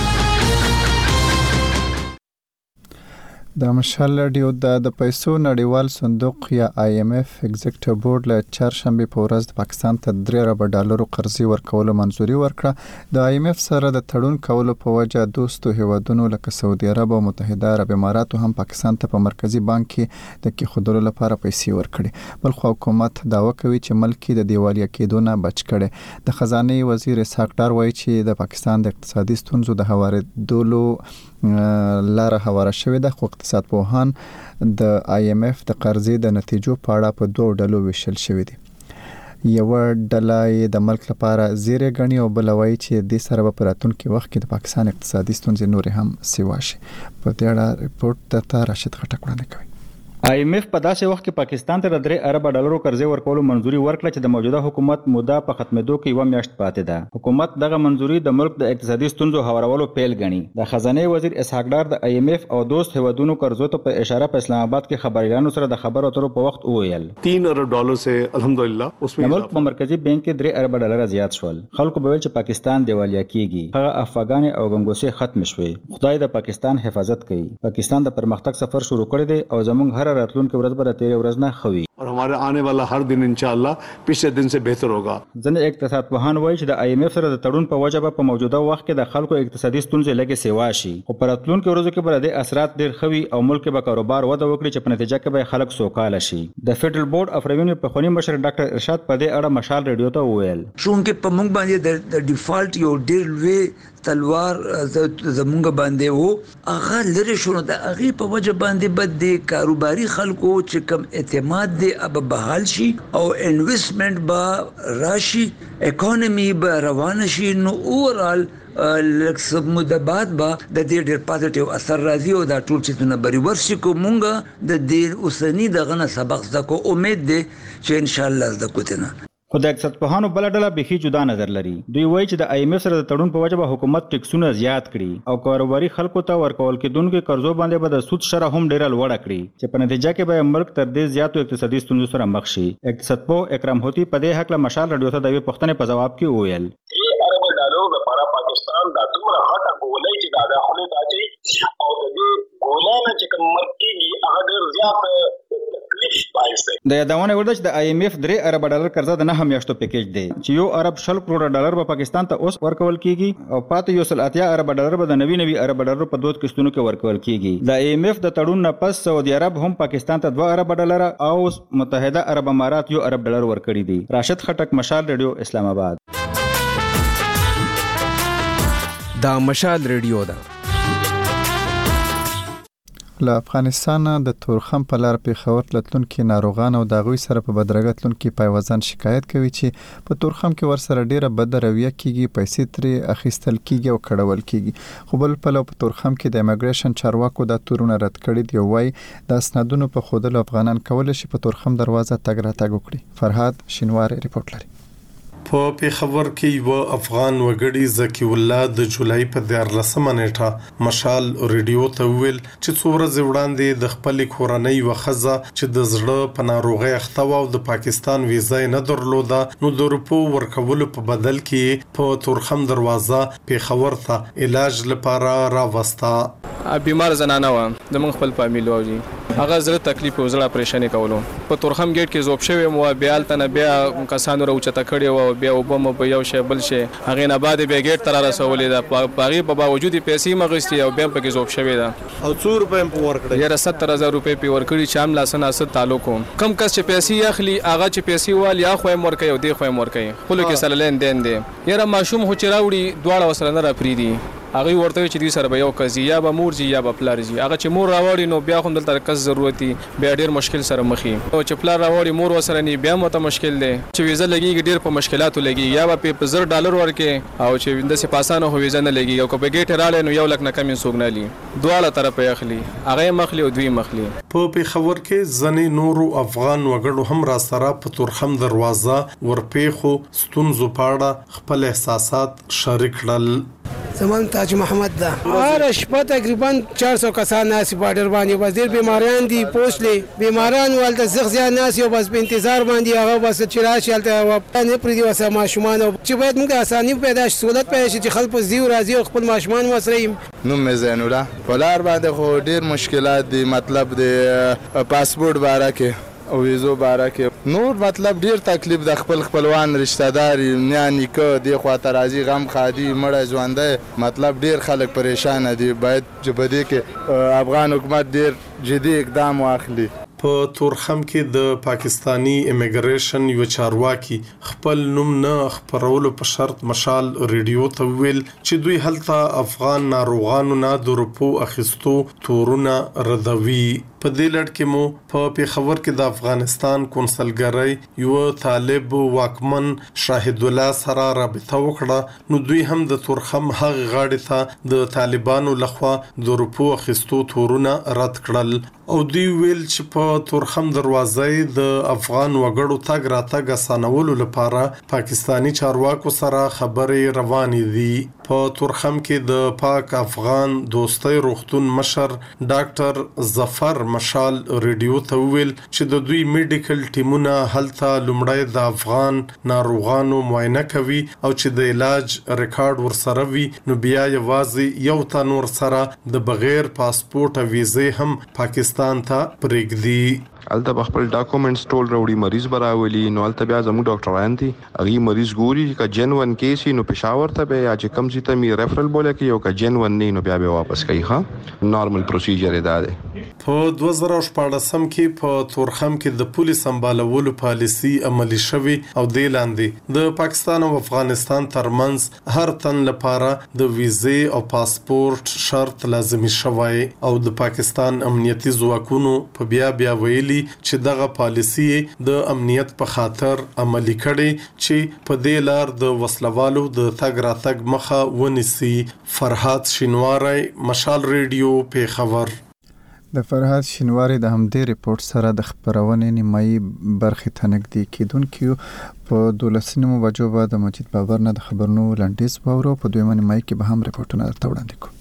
د مشال رادیو د پیسو نړیوال صندوق یا IMF ایگزیکټیو بورډ له چهارشنبه په ورځ د پاکستان ته $3 ارب قرضې ورکولو منځوري ورکړه. د IMF سره د تړون کولو په وجه دوستو هیوادونو لکه سعودي عرب او متحده عرب اماراتو هم پاکستان ته په مرکزی بانک کې د کېښودلو لپاره پیسې ورکړي. بل خو حکومت دعوه کوي چې ملک د دیوالیا کېدو نه بچ کړي. د خزانه وزیر اسحاق ډار وایي چې د پاکستان د اقتصادي ستونزو د هوارېدلو لاره هواره شوې ده، خو اقتصاد پوهان د IMF د قرضې د نتیجو په اړه په دوه ډلو ویشل شوي دي. یو ډله د ملک لپاره زیرې غني او بل وایي چې د سره په راتلونکي وخت کې د پاکستان اقتصادي ستونزې نور هم سیوا شي. په دې اړه ریپورت ته راشد خټک وړاندې کوي. IMF په داسې وخت کې پاکستان ته $3 ارب قرضې ورکولو منځوري ورکړه چې د موجوده حکومت موده په ختمېدو کې یو میاشت پاتې ده. حکومت دغه منځوري د ملک د اقتصادي ستونزو هوارولو پیل ګڼي. د خزانه وزیر اسحاق ډار د IMF او دوست هیوادونو قرضو ته په اشاره په اسلام آباد کې خبريالانو سره د خبرو اترو په وخت وویل $3 ارب سے الحمدلله د ملک په مرکزی بانک کې $3 ارب زیات شول. خلکو به ویل چې پاکستان دیوالیا کیږي. هغه افغان او غنګوسې ختم شوې. خدای د پاکستان حفاظت کوي. پاکستان د پرمختګ سفر شروع کړی دی او زموږ هر راتلونکي ورځ तेरे ورځ نه خوي और हमारे आने वाला हर दिन इंशाल्लाह पिछले दिन से बेहतर होगा. ځنې اقتصاد پوهان وایي چې د IMF سره د تړون په وجه په موجوده وخت کې د خلکو اقتصادي ستونزې لږه سیوا شي، خو په راتلونکو ورځو کې به د اثرات ډېر خوي او ملک به کاروبار وده وکړي چې په نتیجه کې به خلک سوکاله شي. د فدرل بورډ اف ریونیو په خونی مشر ډاکټر ارشاد په دې اړه مشال ریډیو ته وویل چونکه په موږ باندې د ډیفالت یو ډېر لوی تلوار زمونږ باندې وو هغه لري شنو د هغه په وجه باندې بد دي کاروباري خلکو چې کم اعتماد دي اب بحال شي او انویسټمنٹ با راشي اکانومي به روان شي نو اورال لکه موده بعد به د دې ډېر پازیټیو اثر راځي او دا ټول چې نه بری ورشي کو مونږه د دې اوسنی دغه نه سبق زده کو امید دی چې ان شاء الله زده کوتنه. خو د اقتصاد پوهانو بل ډله بخي جدا نظر لري. دوی وایي چې د IMF سره د تړون په وجه به حکومت ټیکسونه زیات کړي او کاروباري خلکو ته ورکول کېدونکو قرضو باندې به د سود شرح هم ډیره لوړه کړي چې په نتیجه کې به ملک تر دې زیاتو اقتصادي ستونزو سره مخ شي. اقتصاد پوه اکرم هوتی په دې حق له مشال رادیو ته د یوې پوښتنې په جواب کې وویل ارب ډالرو لپاره پاکستان دا دومره غټه ګولۍ چې دا داخلي راځي او د دې ګولۍ چې کوم مرکزي هغه ډېر زیات د یادونه ورده چې د IMF 3 ارب ډالر قرضه د 9 میاشتو پیکیج دی چې 1 ارب 10 کروڑ ډالر به پاکستان ته اوس ورکول کیږي او پاتې 180 ارب ډالر به د نوي ارب ډالر په 2 قسطونو کې ورکول کیږي. د IMF د تړون نه پس سعودي عرب هم پاکستان ته 2 ارب ډالر او متحده عرب امارات 1 ارب ډالر ورکړي دي. راشد خټک، مشال ریډیو، اسلام آباد. دا مشال ریډیو ده. له افغانستان د تورخم په لار پیښور تلونکي ناروغان او داغوي سره په بدرګه تلونکي پیوځان شکایت کوي چې په تورخم کې ورسره ډیره بد رویه کیږي، پیسې ترې اخیستل کیږي او کډول کیږي. خو بل په تورخم کې د ایمګریشن چارواکو د تورونه رد کړي دی. وای د اسنادونو په خودلو افغانان کول شي په تورخم دروازه تګ راتګ وکړي. فرهاد شینواری ریپورت لري. په پیښور کې یو افغان وګړي زکی الله د جولای په 14 نیټه مشال ریډیو ته ویل چې څو ورځې وړاندې د خپل کورنۍ وخزه چې د زړه په ناروغي اخته و او د پاکستان ویزا نه درلوده نو د روپو ورکول په بدل کې په تورخم دروازه پیښور ته علاج لپاره راوستا. بیمار زنانه و د من خپل فامیل وږي هغه زړه تکلیف او زړه پریشانی کولو په تورخم گیټ کې زوب شوی مو بیا الته بیا کسانو راوچته کړي او بیا وبم په یو شی بل شي هغه نه بعد بیا گیټ تر رسولې ده باغی په باوجود پیسې مغستی او بیا په کې زوب شوی ده او 100 روپے په ورکړي یاره 70000 روپے په ورکړي چې هم لاسنه اسد تعلق کم کس چې پیسې اخلي هغه چې پیسې وال یا خو مور کوي او دی خو مور کوي خپل کې سره لین دین دی یاره ماشوم هو چراوړي دواړه وسره نه را پریدي هغه ورته چې دې سره به یو کزي یا به مور جی یا به پلار جی هغه چې مور راوړي نو بیا هم دلته کس ضرورت دی بیا ډیر مشکل سره مخې او چې پلار راوړي مور وسره نه بیا مو ته مشکل دی چې ویزه لګي ډیر په مشکلاتو لګي یا به په $1000 ورکې او چې د سپاسانو هو ویزه نه لګي او کو په گیټ رااله نو 1 لک نه کم سوګنالي دواړه طرف اخلي هغه مخلي او دوی مخلي. په پیښور کې ځنې نورو افغان وګړو هم را سره په تورخم دروازه ورپېخو ستونزو پاړه خپل احساسات شریک کړل. زمان تاج محمد ده هر شپه تقریبا 400 کسان ناس بارډر باندې بس ډیر بیماریان دي پوسټلې بیماران ولته زغزیا ناس یو بس په انتظار باندې هغه بس چې راشي الته نه پریدي وسه ماشومان چې باید موږ اساني پیدا شي سہولت پیدا شي چې خلک زیو راځي او خپل ماشومان وسره نو مزین الله ولار باندې خو ډیر مشکلات دي مطلب د پاسپورت باره کې او ویزو باره کې نور مطلب ډیر تکلیف د خپلوان رشتہ دار نه نیکه دی خو ترازی غم خادي مړه ژوندې مطلب ډیر خلک پریشان دي باید چې بده کې افغان حکومت ډیر جدي اقدام واخلي. په تورخم کې د پاکستانی ایمګریشن یو چارواکي خپل نوم نه خبرولو په شرط مشال ریډیو ته ویل چې دوی هلته افغان ناروغانو نه د روپو اخیستو تورونه ردوي. په دې لړ کې مو په پیښور کې د افغانستان کونسلګرۍ یو طالب واکمن شاهد الله سره رابطه وکړه نو دوی هم د تورخم هغه غاړې ته د طالبانو لخوا د روپو اخیستو تورونه رد کړل او دوی ویل چې په تورخم دروازې د افغان وګړو تګ راتګ اسانولو لپاره پاکستانی چارواکو سره خبرې روانې دي. په تورخم کې د پاک افغان دوستۍ روغتون مشر ډاکټر ظفر مشال ریډیو ته ویل چې د دوی میډیکل ټیمونه هلته لومړی د افغان ناروغانو معاینه کوي او چې د علاج ریکارډ ورسره وي نو بیا یوازې یو تن ورسره د بغیر پاسپورت او ویزې هم پاکستان ته پرېږدي. الته خپل ډاکومېنټس ټول راوړي مریض براولي نو الته بیا زموږ ډاکټران دي هغه مریض ګوري چې جنون کیس نو پېښور ته به یا چې کم سي ته می ریفرل بوله کې یو کا جنون نه نو بیا به واپس کوي. ها نارمل پروسیجر دی. په 2014 کې په تورخم کې د پولیس سمبالولو پالیسی عملی شوی او د لاندې د پاکستان او افغانستان ترمنځ هر تن لپاره د ویزې او پاسپورت شرط لازمي شوی او د پاکستان امنیتي ځواکونو په بیا ویلي ویلي چې دغه پالیسي د امنیت په خاطر عملی کړي چې په دې لار د وسلوالو د تګ راتګ مخه ونیسي. فرهاد شینواری، مشال ریډیو، پیښور. د فرهاد شینواری د همدې ریپورت سره د خبرونې نیمایي برخې ته نږدې کېدونکي په 12 بجو به د مجید بابر نه د خبرونو لنډیز واورو. په دویمه نیمایي کې به هم ریپورتونه درته وړاندې کوو.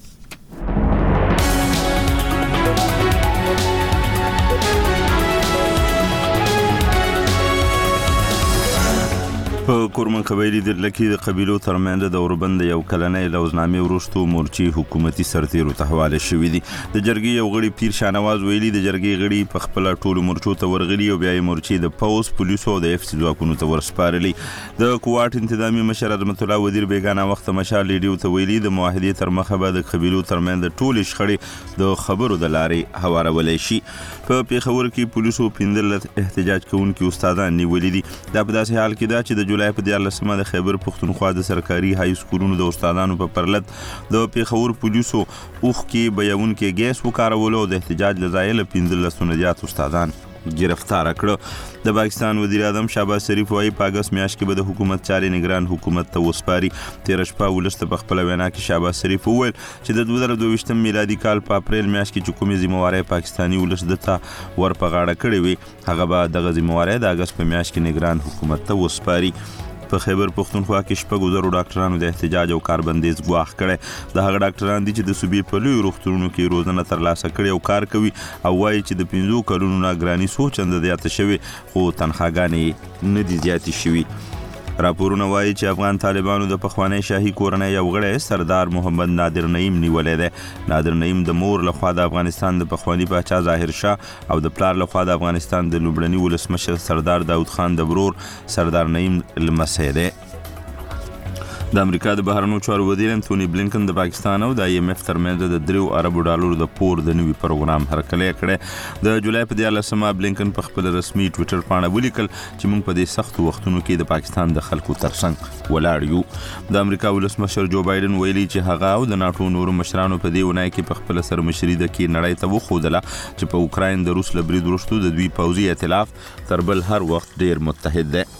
په کورمن قبایلی د لکی د قبیلو ترمنځ د اوربند یو کلنۍ لوزنامې وروستو مورچی حکومتي سرتیرو ته حواله شوې دي. د جرګې یو غړي پیر شانواز ویلي د جرګې غړي په خپل ټولو مورچو ته ورغلي او بیا یې مورچی د پوز پولیسو او د اف سی ځواکونو ته ورسپارلي. د قوات انتظامی مشر عظمت الله وزیر بیگانه وخت مشال ریډیو ته ویلي د معاهدې تر مخه به د قبیلو ترمنځ د ټولې شخړې د خبرو د لارې هوارولای شي. په پیښور کې پولیسو 15 احتجاج کوونکي استادان نیولي دي. دا په داسې حال کې ده چې د جولای په 14 د خیبر پښتونخوا د سرکاري های سکولونو د استادانو په پرلط د پیښور پولیسو اوخ کې بیاون کې ګیس وکارولو او د احتجاج لزایل 15 زیات استادان گرفتار کړ. د پاکستان وزیر اعظم شهباز شریف وايي په اگست میاشت کې به د حکومت چارې نگران حکومت ته وسپاري. 13 شپه ولست په خپل وینا کې شهباز شریف وویل چې د 2022 میلادي کال په اپریل میاشت کې چې کومې ذمہواري پاکستاني ولست دته ور په غاړه کړې وي هغه به دغه ذمہواري د اگست په میاشت کې نگران حکومت ته وسپاري. په خیبر پښتونخوا کې شپږ زرو ډاکټرانو د احتجاج او کاربندیز ګواښ کړي. د هغه ډاکټران دي چې د صوبې په لوی روغتونونو کې روزنه ترلاسه کړي او کار کوي او وایي چې د 15 کلونو نه ګراني سوچنده زیاته شوي خو تنخواګانې نه دي زیاتې شوي. راپورونه وایي چې افغان طالبانو د پخوانی شاهي کورنۍ یو غړی سردار محمد نادر نعیم نیولې ده. نادر نعیم د مور لخوا د افغانستان د پخوانی پاچا ظاهر شاه او د پلار لخوا د افغانستان د لومړني ولسمشر سردار داود خان د برور سردار نعیم لمسی ده. د امریکا د بهرنیو چارو وزیر انتونی بلینکن د پاکستان او د آی ایم ایف ترمنځ د 3 اربو ډالرو د پور د نوي پروګرام هرکلی کړی. د جولای په 14 بلینکن په خپل رسمي ټوئیټر باندې ولیکل چې موږ په دې سختو وختونو کې د پاکستان د خلکو ترڅنګ ولاړ یو. د امریکا ولسمشر جو بایدن ویلي چې هغه او د ناتو نورو مشرانو په دې ونای کې په خپل سرمشري د کې نړۍ ته وښودله چې په اوکراین د روس له برید وروسته د دوی پوځي ائتلاف تر بل هر وخت ډیر متحد دی.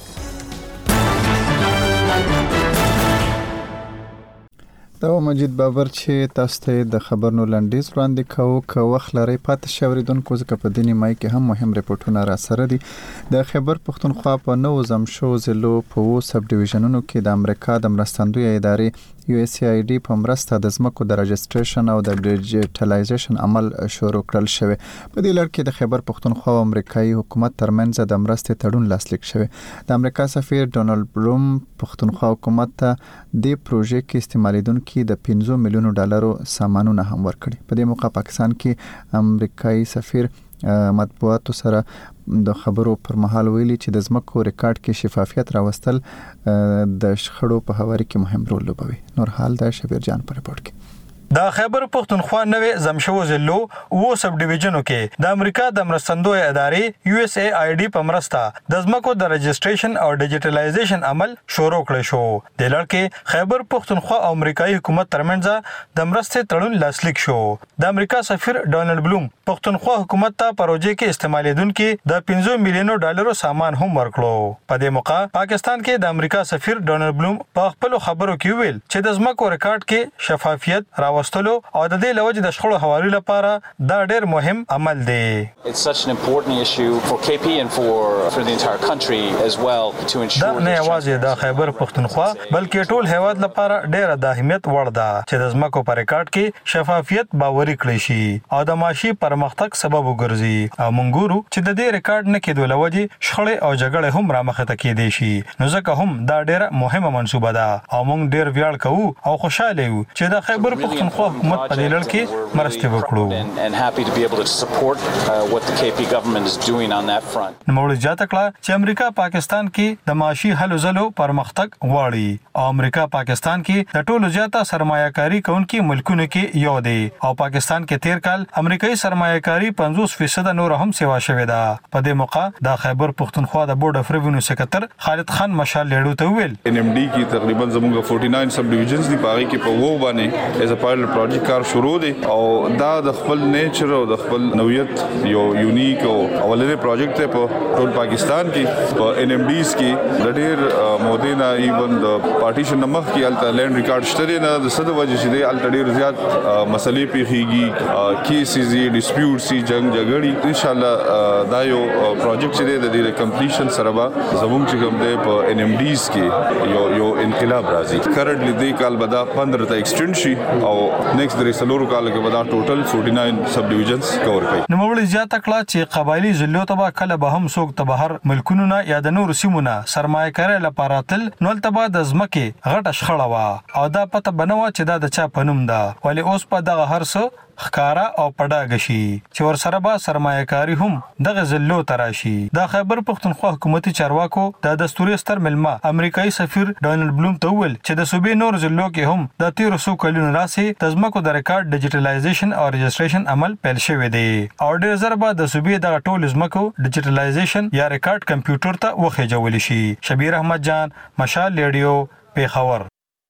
دا مجید بابر چې تاسو ته د خبرونو لنډیز وړاندې کوو که وخت لري پاتې شوریدونکو ځکه په دې نیمایي کې هم مهم ریپورتونه را سره دي. د خیبر پښتونخوا په نو زمشو ضلعو په 2 سب ډیویژنونو کې د امریکا د مرستندوی ادارې USAID په مرسته د ځمکو د رجسټریشن او د ډیجیټلایزیشن عمل شروع کړل شوی. په دې لړ کې د خیبر پښتونخوا او امریکایي حکومت ترمنځ د مرستې تړون لاسلیک شوی. د امریکا سفیر ډونالد بلوم پښتونخوا حکومت ته د پروژې کې استعمالیدونکو د 15 میلیون ډالرو سامانونه هم ورکړي. په دې موقع پاکستان کې امریکایي سفیر مطبوعاتو سره د خبرو پر مهال ویلي چې د ځمکو ریکارډ کې شفافیت راوستل د شخړو په هواري کې مهم رول لوبوي. نور حال د شبیر جان په رپورت کې. د خیبر پښتونخوا نوې زمشو ضلعو و سب ډیویژنو کې د امریکا د مرستندوی ادارې USAID په مرسته د ځمکو د رجسټریشن او ډیجیټلایزیشن عمل شروع کړی شو. د لړ کې خیبر پښتونخوا او امریکایي حکومت ترمنځ د مرستې تړون لاسلیک شو. د امریکا سفیر ډونالد بلوم پښتونخوا حکومت ته پروژې کې استعمالیدونکو د 15 میلیون ډالرو سامان هم ورکړو. په دې موقع پاکستان کې د امریکا سفیر ډونالد بلوم په خپل خبرو کې ویل چې د ځمکو ریکارډ کې شفافیت راوستلو او د دې لوجه د شخړو حوالې لپاره دا ډېر مهم عمل دی. It's such an important issue for KP and for the entire country as well to ensure دا نه یوازې د خیبر پښتونخوا بلکې ټول هیواد لپاره ډېر د اهمیت وړ ده چې د ځمکو په ریکارډ کې شفافیت باوري کړی شي او د معاشي پرمختګ سبب وګرځي. او موږ ګورو چې د دې ریکارډ نه کېدو لوجه شخړې او جګړې هم رامخه ته کېدې شي. نو ځکه هم دا ډېر مهمه منصوبه ده او موږ ډېر ویاړ کوو او خوشاله یو چې د خیبر پښتونخوا حکومت په دې لړ کې مرسته وکړو. and happy to be able to support what the KP government is doing on that front. نوموړي زیاته کړه چې امریکا پاکستان کې د معاشي هلو ځلو پرمختګ غواړي او امریکا پاکستان کې د ټولو زیاته سرمایه‌کاري کوونکي ملکونو کې یو دی او پاکستان کې تیر کال امریکایي سرمایه‌کاري 50% نور هم سیوا شوې ده. په دې موقع د خیبر پښتونخوا د بورډ اف ریونیو سکرټر خالد خان مشال لیډو ته ویل NMD کې تقریبا زموږ 49 سب ډیویژنز دی پاره کې په وو باندې ایز ا پارت پایلټ پروجیکټ کار شروع دی او دا د خپل نیچر او د خپل نوعیت یو یونیک او اولنې پروجیکټ ته په ټول پاکستان کې په ان ام ډیز کې د ډېر مودینا ایون د پارټیشن نمخ کې الټا لینډ ریکارډ شته نه د صد وجه چې د الټا ډېر زیات مسلې پیخيږي کیسز ډیسپیوټ سي جنگ جګړې ان شاء الله دا یو پروجیکټ چې د دې کمپلیشن سره به زموږ چې کوم دی په ان ام ډیز کې یو انقلاب راځي کرنټلی دې کال به دا 15 ته ایکسټند شي او نیکسټ درې سلورو کال کې به دا ټوټل 49 سب ډیویژنز کور کوي. نو مولوی زیاته کړه چې قبایلی ضلعو ته کله به هم څوک ته بهر ملکونو نه یا د نور سیمونه سرمایه کاری لپاره تل نو تبا د ځمکې غټه شخړه وا او دا پته بنوا چې دا د چا پنوم ده ولی اوس په دغه هر څه خکارا او پډاګشي چې ور سره به سرمایه کاری هم دغه ضلعو تراشي. دا خیبر پختونخوا حکومتي چارواکو د دستوري ستر ملما امریکایي سفیر ډونالد بلوم ته ویل چې د صوبې نور ضلعو کې هم د 1300 کلونو راسي د ځمکو د ریکارډ ډیجیټلایزیشن او رجسټریشن عمل پیل شوی دی او ډېر زر به د صوبې د ټول ځمکو ډیجیټلایزیشن یا ریکارډ کمپیوټر ته وخېجول شي. شبیر احمد جان، مشال ریډیو، پیښور.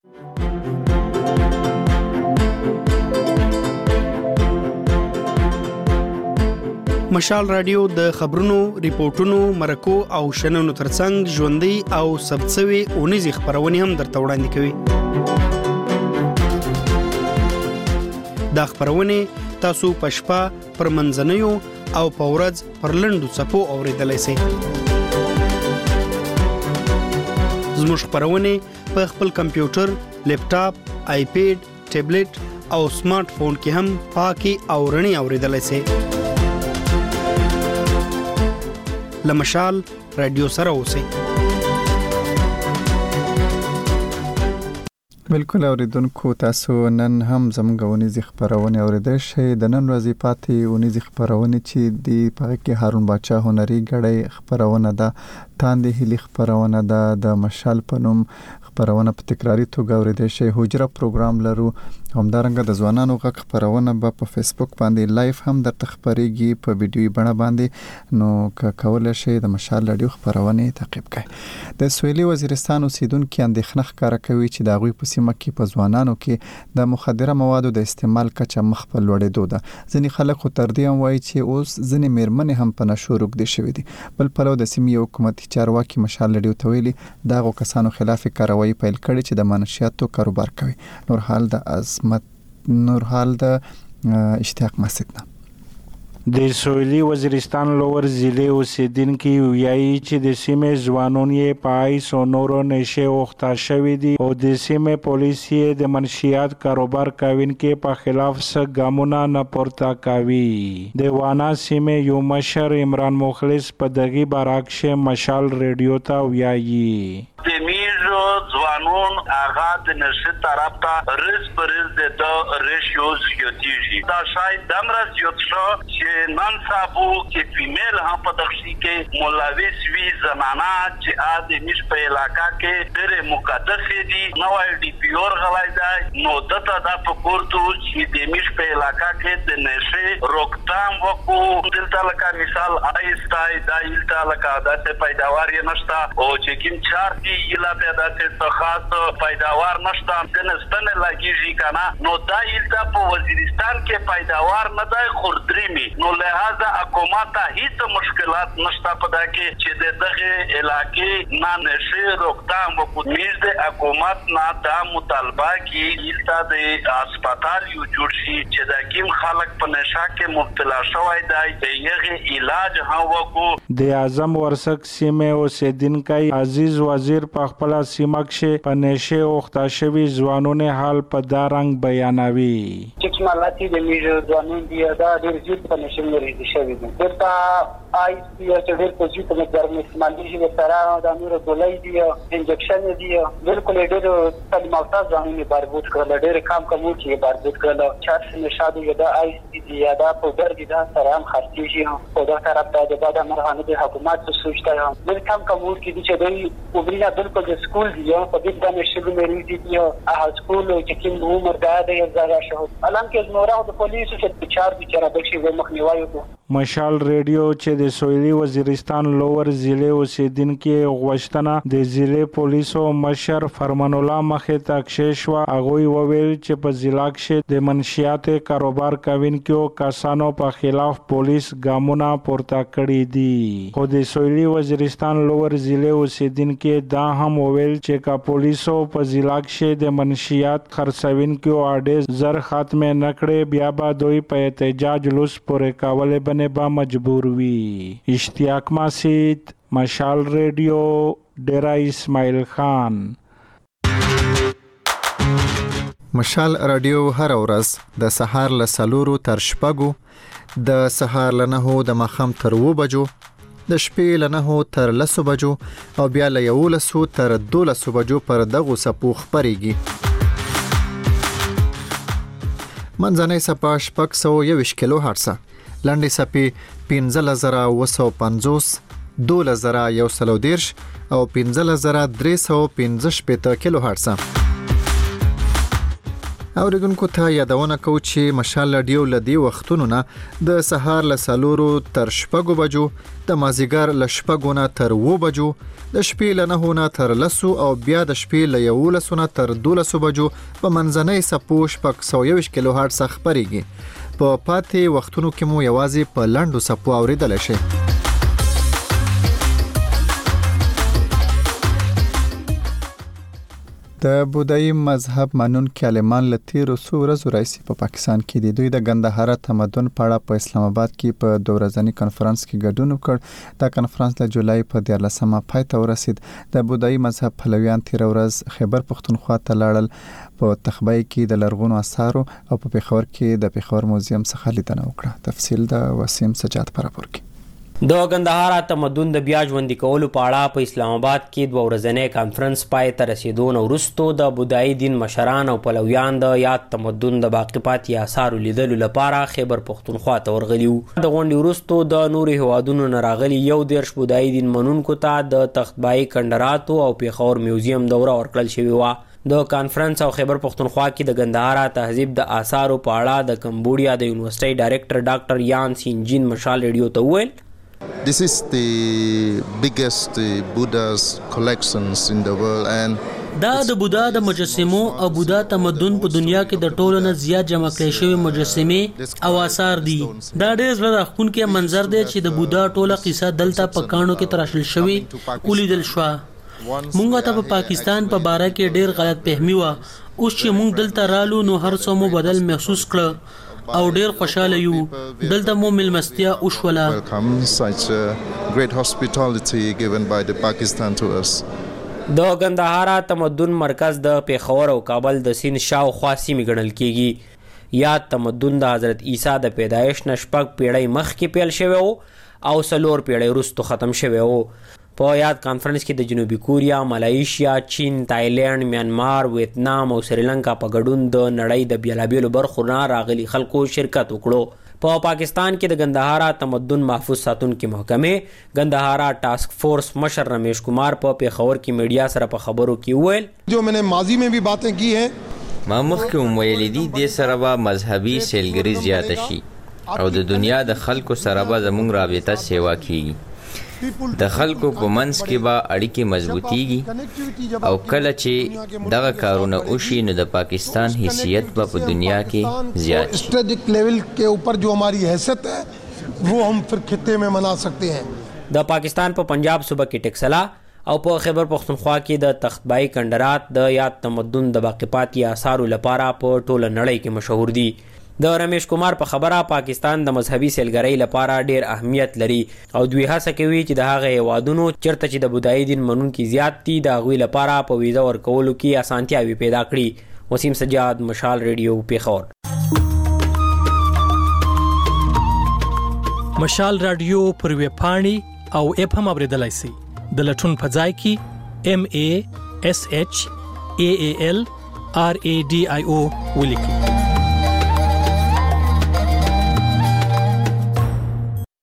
مشال رادیو د خبرونو، ریپورتونو، مرکو او شننو ترڅنګ ژوندۍ او ثبتسوي اونیزې خبرونه هم درته وړاندې کوي. دا خبرونه تاسو په شپه پر منځنیو او په ورځ پر لنډو څپو اوریدلای شئ. زموږ خبرونه په خپل کمپیوټر، لیپټاپ، آیپیډ، ټابلیټ او سمارټ فون کې هم پاکي او رڼي اوریدلای شئ. لمشال رادیو سره اوسئ. بالکل اوریدونکو تاسو نن هم زموږ ونیزي خبرونه اوریدل شئ. د نن ورځې پاتې ونیزي خبرونه چې دی په کې هارون باچا هنري غړې خبرونه ده، تاندې هلي خبرونه ده، د مشال پنوم خبرونه په تکراری توګه اوریدل شئ. حجره پروګرام لرو همدارنګه د ځوانانو غږ خبرونه به په فیسبوک باندې لایف هم درته خبريږي په ویډیوي بڼه باندې، نو کولای شئ د مشال رادیو خبرونه تعقیب کړئ. د سویلي وزیرستان اوسیدونکو اندېښنه ښکاره کوي چې د غوي په سیمه کې په ځوانانو کې د مخدره موادو د استعمال کچه مخ په لوړېدو ده. ځینې خلک خو تر دې هم وایي چې اوس ځینې میرمنې هم په نشو روږدې شوې دي. بل پلو د سیمې حکومتي چارواکي مشال رادیو ته ویلي دغه کسانو خلاف کاروایی پیل کړي چې د منشیاتو کاروبار کوي. نور حال د اشتیاق مسجد نه د سویلي وزیرستان لوور ضلع اوسیدونکو وایي چې د سیمې ځوانان یې پایس او نورو نشه وخته شوی دي او د سیمې پولیس یې د منشیات کاروبار کوونکو په خلاف څه ګامونه نه پورته کوي. د وانا سیمې یو مشر عمران مخلص په دغه برعکس مشال رادیو ته وایي د میزو ځوانون هغه د نشه طرف ته رس پرز د ریشیو زیاتیږي. دا شاید دمر زیات شو چې نن سبا کې فیمیل هم په دغشي کې ملوث وی زنانه چې د میش په علاقہ کې ډېر مقدس دي. نوې ډي پی اور غلای دی نو دته د پکورتو چې د میش په علاقہ کې د نشه روکتام وکړو. دلته لکه مثال آیستای د دلته لکه د پیداوار یې نشته او چې کوم چار یلا پیدا څه خاص پیداوار نشته کنستنه لګیږي کنه نو دا یلته په وزیرستان کې پیداوار نه دی خردريمي نو لہذا حکومت هیڅ مشکلات نشته پدا کې چې دغه علاقې نه نشه روکتام وکړي. د حکومت نه دا مطالبه کې یلته د هسپتال یو جوړ شي چې د کوم خلک په نشه کې مبتلا شوی دی یغه علاج هم وکړو. د اعظم ورسک سیمه اوسیدونکو عزیز وزیر په خپل سیمه کې په نشه وخته شوی ځوانونه حال په دا رنګ بیانوي چې مالاتي د میجو ځوانون دی دا ډېر زیات په نشه لري شوی دی. دلته آی پی او چې ډېر په جوړ مقدار استعمال دي چې سره د نور دولای دی انجکشن دی بالکل ډېر تعلیم یافته ځوانونه بربود کړل. ډېر کم چې بربود کړل. چات نشادو یدا آی پی دی یدا په درګ دا سره هم خرڅیږي په دا طرف ته د بعد مرحله د حکومت سوچته هم ډېر کم چې دوی وبرینا بالکل د سکول دی په دې باندې شګو مری دی هغه سکول چې کوم عمر دا د زړه شو الان کې زموږه د پولیسو چې چار بچاره د شي مخنیوي وکړو. مشال ریډیو چې د سویلي وزیرستان لوور ضلع اوسیدونکو غوښتنه د ضلع پولیسو مشر فرمان الله مخې ته کښېښوه. هغوی وویل چې په ضلع کې د منشیات کاروبار کوونکو کسانو په خلاف پولیس ګامونه پورته کړي دي. خو د سویلي وزیرستان لوور ضلع اوسیدونکو دا هم وویل چې که پولیسو په ضلع کې د منشیات خرڅوونکو اډې زر ختم نه کړي بیا به دوی په احتجاج لوس پورې کولو باندې به مجبور وي. اشتیاق مسعود، مشال ریډیو، ډیرا اسماعیل خان. مشال رادیو هر ورځ د سهار له 4 تر 6، د سهار له 9 د ماښام تر 2 بجو، د شپې له 9 تر 10 بجو او بیا له 11 تر 12 بجو پر دغو څپو خپرېږي. منځنۍ څپه 621 کیلو هرتز، لنډې څپې 15950، 12130 او 15315 کیلو هرتز. اوریدونکو ته یادونه کوو چې مشال رادیو له دې وختونو نه د سهار له 4 تر 6 بجو، د مازیګر له 6 نه تر 2 بجو، د شپې له 9 نه تر 10 او بیا د شپې له 11 نه تر 12 بجو په منځنۍ څپو 621 کیلو هرتز خپرېږي. په پاتې وختونو کې مو یوازې په لنډو څپو اوریدل شي. د بودایي مذهب منونکي عالمان له تیرو څو ورځو راهیسې په پاکستان کې د دوی د ګندهارا تمدن په اړه په اسلام آباد کې په 2 ورځني کانفرنس کې ګډون وکړ. دا کانفرنس د جولای په 14مه پای ته ورسید. د بودایي مذهب پلویان تیر ورځ خیبر پختونخوا ته لاړل. په تخبای کې د لرغونو آثارو او په پیښور کې د پیښور موزیم څخه لیدنه وکړه. تفصیل د وسیم سجاد پر راپور کې. د ګندهارا تمدن د بیا ژوندي کولو په اړه په اسلام آباد کې 2 ورځنی کانفرنس پای ته رسیدو وروسته د بودایي دین مشران او پلویان د یاد تمدن د باقی پاتې آثارو لیدلو لپاره خیبر پختونخوا ته ورغلي وو. د غونډې وروسته د نورو هیوادونو نه راغلي 11 بودایي دین منونکو ته د تختبای کندراتو او پیښور میوزیم دوره ورکړل شوې وه. د کانفرنس او خیبر پختونخوا کې د ګندهارا تهذیب د آثارو په اړه د کمبوډیا د یونیورسيټي ډایریکټر ډاکټر یان سینجین مشال ریډیو ته وویل This is the biggest Buddha's collections in the world and دا د بودا د مجسمو او بودا تمدن په دنیا کې د ټولو نه زیات جمع کړي شوی مجسمې او آثار دي. دا ډېر زړه راښکونکی منظر دی چې د بودا ټوله قصه دلته په کاڼو کې تراشل شوی ولیدل شوه. مونږ ته په پاکستان په باره کې ډېر غلط فهمي وه. اوس چې مونږ دلته رالو نو هر څه مو بدل محسوس کړه او ډیر خوشاله یو. دلته مو ملمستیا وشوله. د ګندهارا تمدن مرکز د پیښور او کابل د سیند شاوخوا سیمې ګڼل کیږي. یاد تمدن د حضرت عیسی د پیدایش نه 6 پیړۍ مخکې پیل شوی او 4 پیړۍ وروسته ختم شوی و. په یاد کانفرنس کې د جنوبي کوریا، ملایشیا، چین، تایلند، میانمار، ویتنام او سریلانکا په ګډون د نړۍ د بیلابیلو برخو نه راغلي خلکو شرکت وکړو. په پاکستان کې د ګندهارا تمدن محفوظ ساتونکو محکمې ګندهارا ټاسک فورس مشر رمیش کمار په پیښور کې میډیا سره په خبرو کې وویل جو میں نے ماضی میں بھی باتیں کی ہیں ما مخکې ویلي دي د سره به مذهبي سیلګري زیاته شي او د دنیا د خلکو سره به زموږ رابطه سیوا کیږي. د خلکو په منځ کې به اړیکې مضبوطیږي او کله چې دغه کارونه وشي نو د پاکستان حیثیت به په دنیا کې زیات شي. اسٹریٹجک لیول کے اوپر جو ہماری حیثیت ہے وہ ہم پھر خطے میں منا سکتے ہیں. د پاکستان په پنجاب صوبه کې ټکسلا او په خیبر پختونخوا کې د تختبای کندرات د یاد تمدن د باقی پاتې آثارو لپاره په ټوله نړۍ کې مشهور دي. د رمیش کمار په خبره پاکستان د مذهبي سیلګرۍ لپاره ډیر اهمیت لري او دوی هڅه کوي چې د هغه هیوادونو چیرته چې د بودایي دین منونکي زیات دي د هغوی لپاره په ویزا ورکولو کې اسانتیاوې پیدا کړي. وسیم سجاد، مشال ریډیو، پیښور. مشال رادیو پر ویب پاڼې او اپ هم اوریدلای شئ. د لټون په ځای کې MASHALRADIO ولیکئ.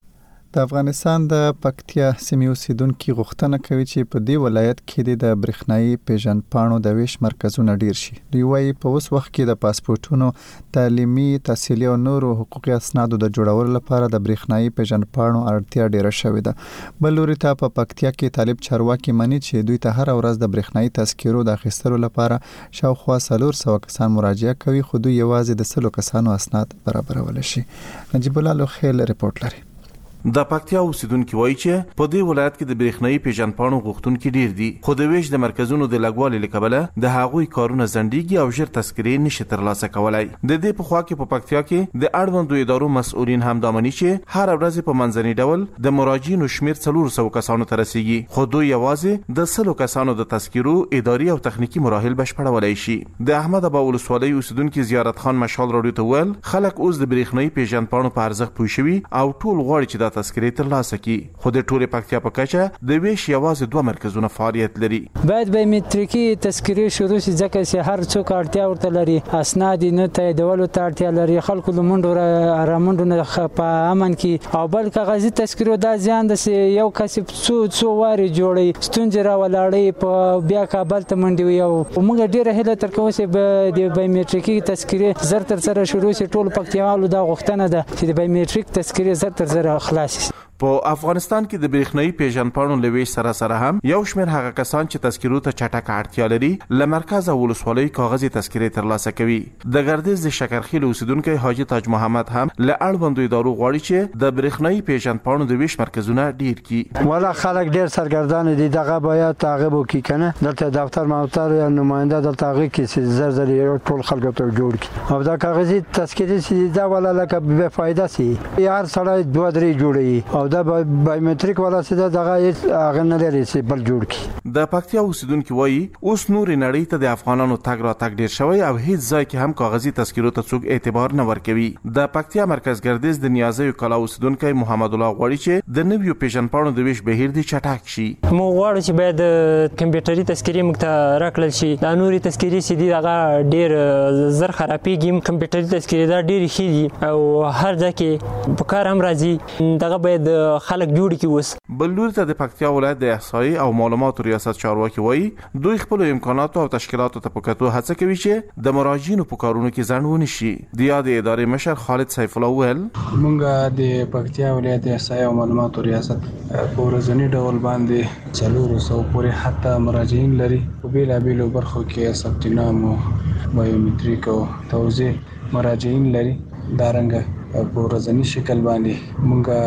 د افغانستان د پکتیا سیمې اوسیدونکو غوښتنه کوي چې په دې ولایت کې د برېښنايي پیژندپاڼو د ویش مرکزونه ډیر شي. دوی وايي په اوس وخت کې د پاسپورتونو، تعلیمي، تحصیلي او نورو حقوقي اسنادو د جوړولو لپاره د برېښنايي پیژندپاڼو اړتیا ډیره شوې ده. بل لوري ته په پکتیا کې طالب چارواکي مني چې دوی ته هر ورځ د برېښنايي تذکرو د اخیستلو لپاره شاوخوا 400 کسان مراجعه کوي، خو دوی یوازې د 100 کسانو اسناد برابرول شي. نجیب الله لوخیل رپورت لري. د پکتیا اوسیدونکو وایي چې په دې ولایت کې د برېښنايي پیژندپاڼو غوښتونکي ډیر دي، خو د ویش د مرکزونو د لګوالي لکبله د هغوی کارونه ځنډیږي او ژر تذکرې نشي ترلاسه کولای. د دې په خوا کې په پکتیا کې د اړوندو ادارو مسؤلین هم دا مني چې هر ورځ په منځني ډول د مراجعینو شمیر 400 کسانو ته رسیږي، خو دوی یوازې د 100 کسانو د تذکرو اداري او تخنیکی مراحل بشپړولای شي. د احمد ابا ولسوالۍ اوسیدونکو زیارت خان مشال راډیو ته ویل خلک اوس د برېښنايي پیژندپاڼو په ارزښت پوه شوي او ټول غواړي چې تذکرې ترلاسه کړي، خو د ټولې پکتیا په کچه د ویش یوازې 2 مرکزونه فعالیت لري. باید بایومټریکي تذکرې شروع شي ځکه چې هر څوک اړتیا ورته لري، اسناد نه تاییدولو ته اړتیا لري، خلکو د منډو رامنډو نه په امن کې او بل کاغذي تذکرو دا زیان د یو کسب څو واري جوړي ستونزې را ولاړې په بیا کابل ته منډي او موږ ډیره هله تر کومه چې د بایومټریکي تذکرې زر تر سره شروع شي. ټول پکتیاوالو دا غوښتنه ده چې د بایومټریک تذکرې زر تر سره خلاص شي. په افغانستان کې د برېښنايي پیژندپاڼو لويش سره هم یو شمېر هغه کسان چې تذکرو ته چټک اړتیا لري له مرکز او ولسوالۍ کاغذي تذکرې ترلاسه کوي. د ګردیز د شکرخیل اوسیدونکو حاجی تاج محمد هم له اړوندو ادارو غواړي چې د برېښنايي پیژندپاڼو د ویش مرکزونه ډیر کړي. ولا خلک ډیر سرګردان دي، دغه باید تعقیب وکړي کنه. دلته دفتر موتر یا نماینده دلته هغه کې زر ټول خلکو ته جوړ کړي او دا کاغذي تذکرې چې دا ولا لکه بے فائدہ سي هر سړی 2-3 جوړي او دا بایومټریک ولا سیده دغه هغه نه لري چې بل جوړ کی. د پکتیا اوسیدونکو وایي اوس نور نړۍ ته د افغانانو تګ را تګ ډیر شوی او هیڅ ځای کې هم کاغذي تذکرو ته څوک اعتبار نه ورکوي. د پکتیا مرکز ګردیز د نیازیو کلا اوسیدونکو محمد الله غواړي چې د نویو پیژندپاڼو د ویش بهیر دي چټک شي. مو غواړو چې باید کمپیوټري تذکرې موږ ته راکړل شي. دا نوري تذکرې چې دي هغه ډیر زر خرابېږي، کمپیوټري تذکرې دا ډیر ښې دي او هر ځای کې په کار هم راځي. دغه باید خلک جوړ کی. وس بل لور ته د پکتیا ولایت د احصایې او معلوماتو ریاست چارواکي وایي دوی خپل امکاناتو او تشکیلاتو ته په کتو هڅه کوي چې د مراجعینو په کارونو کې ځنډ ونه شي. د یاد ادارې مشر خالد سیف الله ویل موږ د پکتیا ولایت د احصایې او معلوماتو ریاست په ورځنی ډول باندې 400 پورې حتی مراجعین لري په بیلابیلو برخو کې ثبت نام او بایومټریک او توضیح مراجعین لري. دارنګه په ورځنی شکل باندې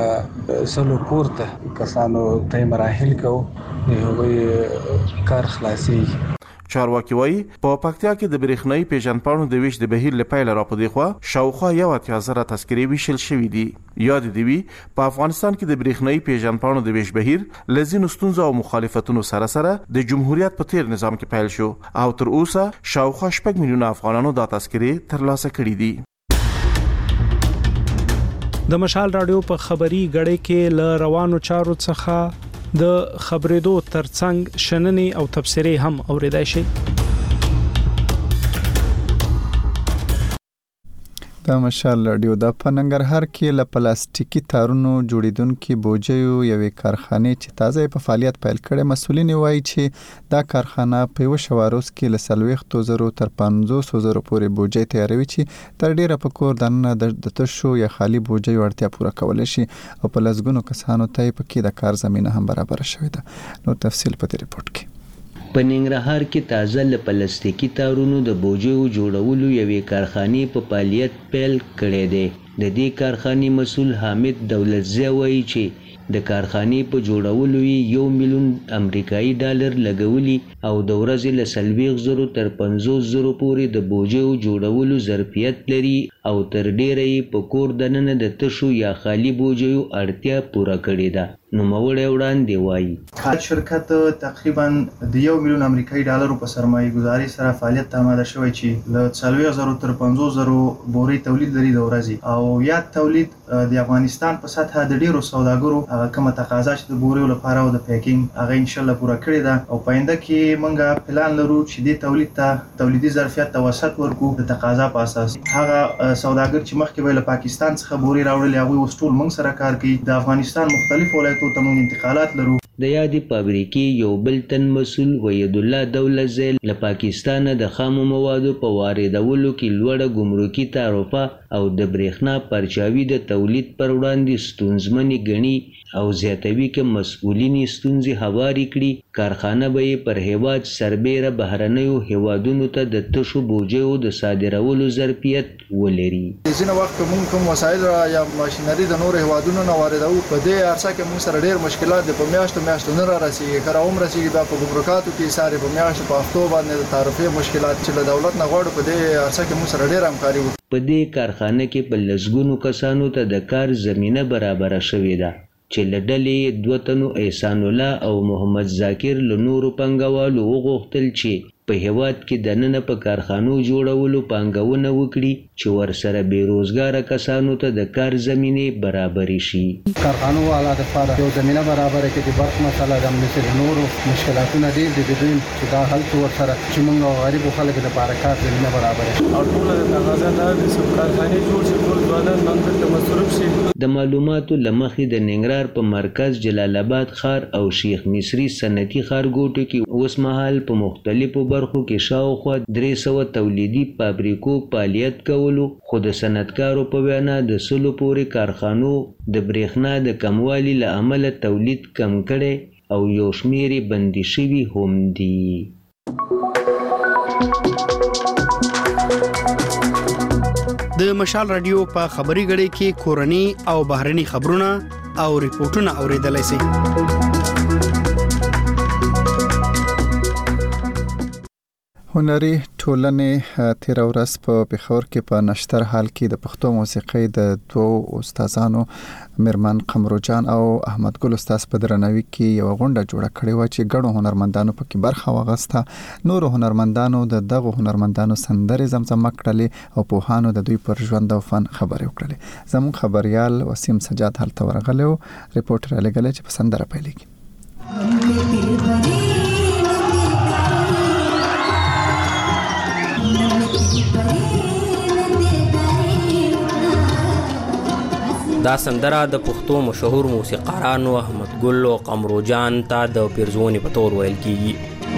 موږ سلو پورته کسانو ته مراحل کوو د هغوی کار خلاصي. چارواکي وایي په پکتیا کې د برېښنايي پیژندپاڼو د ویش د بهیر لپاره را پدې خو شاوخوا 1,000 تذکرې ویشل شوې دي. یاد دی وی په افغانستان کې د برېښنايي پیژندپاڼو د ویش بهیر لزین ستونزو او مخالفتونو سره د جمهوریت په تیر نظام کې پیل شو او تر اوسه شاوخوا 8 میلیونه افغانانو دا تذکرې ترلاسه کړې دي. د مشال رادیو په خبري غړې کې ل روانو چارو څخه د خبرېدو ترڅنګ شننې او تبصرې هم اوریدای شي. د مشال رادیو د پننګرهار کې له پلاستیکي تارونو جوړیدونکو بوجیو یوې کارخانې چې تازه په فعالیت پیل کړي مسولین وایي چې دا کارخانه په یو شواروس کې له 40,000 تر 50,000 پورې بوجي تیاروي چې تر ډیره په کور دننه د تشو یا خالی بوجي ورتیا پوره کول شي او په لزګونو کسانو ته په کې د کار زمينه هم برابر شوې ده. نو تفصیل په دې رپورت کې. په ننګرهار کې تازه له پلاستیکي تارونو د بوجیو جوړولو یوې کارخانې په فعالیت پیل کړی دی. د دې کارخانې مسؤل حامد دولتزی وایي چې د کارخانې په جوړولو یې 1 میلیون امریکایي ډالر لګولي او د ورځې له 40,000 تر 50,000 پورې د بوجیو جوړولو ظرفیت لري او تر ډیره یې په کور دننه د تشو یا خالی بوجیو اړتیا پوره کړې ده. نوموړی وړاندې وایي شرکت تقریبا د 1 میلیون امریکایي ډالرو په سرمایه ګزاري سره فعالیت ته آماده شوی چې له 40,000 تر 50,000 بورې تولید لري د ورځې او یا تولید د افغانستان په سطح د ډیرو سوداګرو هغه کومه تقاضا چې د بورې لپاره او د پیکینګ هغه ان شاء الله پوره کړې ده او پاینده کې موږ پلان لرو چې د تولید ته تولیدي ظرفیت توسط ورکو د تقاضا په اساس هغه سوداګر چې مخکې له پاکستان څخه بورې راوړل هغه وستول موږ سره کار کوي د افغانستان مختلف ولایتونو ته موږ انتقالات لرو د یادې فابریکې یو بل تن مسؤل وحید الله دولتزی له پاکستان د خامو موادو په واردولو کې لوړه ګمرکي تعرفه او د برېښنا پرچاوي د تولید پر وړاندې ستونزمنې ګڼي او زیاتوي که مسؤلین ستونزې هوارې کړي کارخانه به یې پر هیواد سربیره بهرنیو هیوادونو ته د تشو بوجیو د صادرولو ظرفیت ولري ځینې وخت موږ کوم وسایل یا ماشینري د نور هیوادونو نه واردوو په دې عرصه کې موږ سره ډېر مشکلات د په میاشتو نه راسي کړه عمر رسیږي د فابریکاتو کې ساري په میاشتو په هفتو باندې د تعرفې مشکلات چې له دولت نه غواړو په دې عرصه کې موږ سره ډېر همکاري وکړو په دې کارخانه کې په لسګونو کسانو ته د کار زمینه برابره شوې ده چې له ډلې 2 تنو احسان الله او محمد ذاکر له نورو پانګوالو وغوښتل چې په هیواد کې دننه په کارخانو جوړولو پانګونه وکړي چې ورسره بیروزګاره کسانو ته د کار زمینه برابرې شي کارخانو والا د لپاره یو زمينه برابر کې د برق مسله د مثل نورو مشکلاتونه دي د دوی چې دا حل ورسره چې موږ غریب خلک د لپاره کار زمينه برابر او ټول د تقاضا د کارخانې جوړ شي ټول ځوانان موږ ته مصروف شي د معلوماتو لمخې د ننګرهار په مرکز جلال آباد ښار او شیخ مصری صنعتي ښارګوټو کې اوس مهال په مختلفو برخو کې شاوخوا 300 تولیدي فابریکو فعالیت کولو خو د صنعتکارو په وینا د سلو پورې کارخانو د برېښنا د کموالي له امله تولید کم کړي او یو شمېر بندي شوي هم دي د مشال رادیو په خبري غړي کې کورني او بهرني خبرونه او ریپورتونه اوریدلای شئ هنري ټولنې تیر ورځ په پېښور کې په نشتر حال کې د پښتو موسیقۍ د 2 استادانو مرمن قمرو جان او احمد ګل استاد په درناوي کې یو غونډه جوړه کړې و چې ګڼو هنرمندانو پکې برخه واغسته نور هنرمندانو دغه هنرمندانو سندرې زمزمه کړلې او په هانو د دوی پر ژوند او فن خبرې وکړلې زموږ خبريال وسیم سجاد هلته ورغلو ریپورټر لګلې چې په سندره پیلېږي دا سندره د پښتو مشهور موسیقارانو احمد ګل او قمرو جان ته د پیرزونی په تور ویل کیږي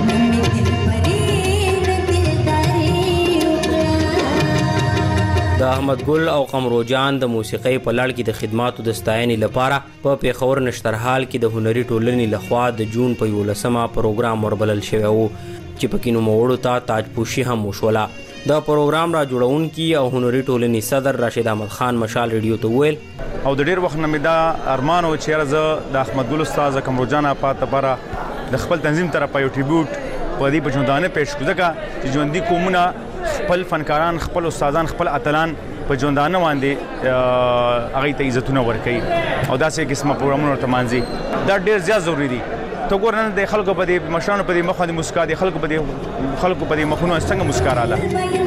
د احمد ګل او قمرو جان د موسیقۍ په لړ کې د خدماتو د ستاینې لپاره په پېښور نشترحال کې د هنري ټولنې لخوا د جون په 11مه پروګرام وربلل شوی و چې پکې نوموړو ته تاجپوشي هم وشوله دا پروګرام را جوړونکي او هنري ټولنې صدر راشد احمد خان مشال ریډیو ته ویل او د ډیر وخت نه مې دا ارمان و چې زه د احمد ګل استاد قمرو جان اپات لپاره د خپل تنظیم طرفه یو ټریبیوټ په دې بچوندانه پېښ کړو ځکه چې ژوندۍ قومونه خپل فنکاران خپل استادان خپل اتلان په ژوندانه باندې هغه ته عزتونه ورکوي او داسې قسمه پروګرامونه ته مانځي دا ډیر زیات ضروری دي تو ګورنه د خلکو په دې مشرانو په دې مخ باندې مسکا دي خلکو په دې مخونو څنګه مسکا رااله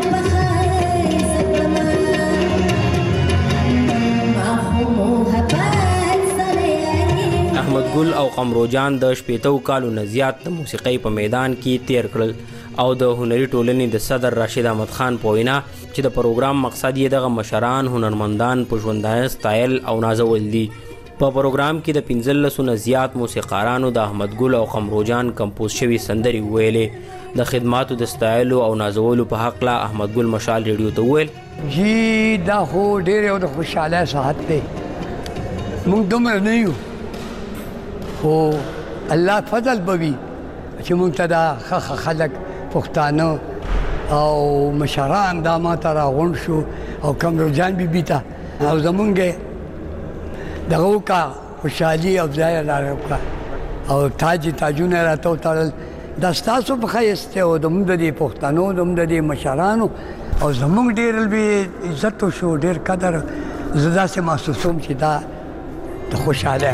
احمد ګل او قمرو جان د 80 کالو نه زیات د موسیقۍ په میدان کې تیر کړل او د هنري ټولنې د صدر راشد احمد خان په وینا چې د پروګرام مقصد یې دغه مشران هنرمندان په ژوندانه ستایل او نازول دي په پروګرام کې د 15 نه زیات موسیقارانو د احمد ګل او قمرو جان کمپوز شوي سندرې ویلې د خدماتو د ستایلو او نازولو په حق لا احمد ګل مشال ریډیو ته ویل جی دا خو ډېر یو د خوشاله ساعت دی موږ دومره نه یو خو الله فضل بوي چې موږ ته دا خلک پښتانه او مشران دا ماته راغونډ شو او قمرو جان بیبي ته او زمونږ دغه کا خوشحالي او ځای لاره وکړه او تاجونه راته وتړل دا ستاسو په ښایسته او زموږ د پښتنو زموږ د مشرانو او زموږ ډېر لوی عزت شو ډېر قدر زه داسې محسوسوم چې دا د خوشاله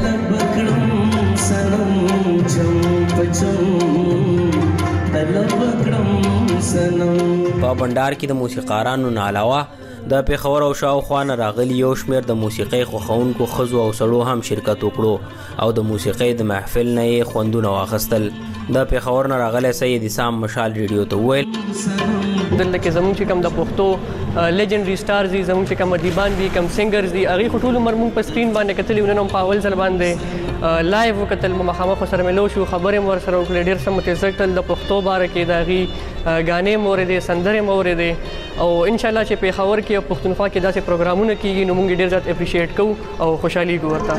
په بندر کې د موسیقارانو نه علاوه د پیښور او شاوخوا نه راغلي یو شمېر د موسیقۍ خوښونکو ښځو او سړو هم شرکت وکړو او د موسیقۍ د محفل نه یې خوندونه واخیستل. د پیښور نه راغلی سید اسام مشال ریډیو ته وویل دلته کې زموږ چې کوم د پښتو لیجنډري سټارز دي، زموږ چې کوم ادیبان دي، کوم سنگرز دي، هغوی خو ټول عمر موږ په سکرین باندې کتلي، نن هم په اول ځل باندې لایو وکتل، مخامخ ورسره ملو شو، خبرې مو ورسره وکړې، ډېر څه متضرر کړل د پښتو باره کې، د هغې ګانې مو اورېدې، سندرې مو اورېدې، او انشاءالله چې پېښور کې او پښتونخوا کې داسې پروګرامونه کېږي نو موږ یې ډېر زیات اپریشیټ کوو او خوشحالېږو ورته.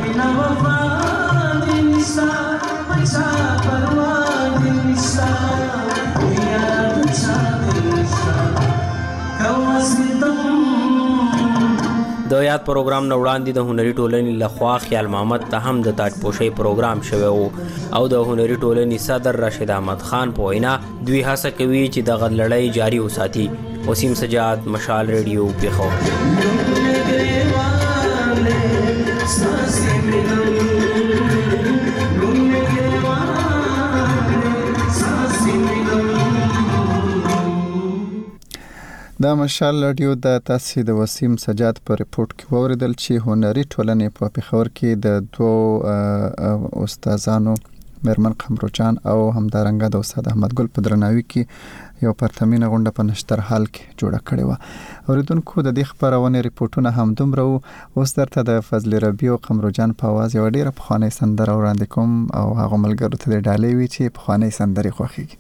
د یاد پروګرام نه وړاندې د هنري ټولنې لخوا خیال محمد ته هم د تاج پوشۍ پروګرام شوی و او د هنري ټولنې صدر راشد احمد خان په وینا دوی هڅه کوي چې دغه لړۍ جاري وساتي. وسیم سجاد، مشال ریډیو، پیښور. د مشال رادیو د تاسې د وسیم سجاد په ریپورت کې ووریدل چې هنري ټولنې په پیښور کې د دوه استادانو میرمن قمروجان او همدارنګه د استاد احمد ګل په درناوي کې یو پرتمینه غونډه په نشتر حال کې جوړه کړې وه. اوریدونکو د دې خبرونه ریپورتونه هم دومره وو. اوس درته د فضل ربی او قمروجان په आवाज یو ډیره پخوانۍ سندره وړاندې کوم او هغه ملګرو ته د ډالۍ وی چې پخوانۍ سندرې خوښیږي.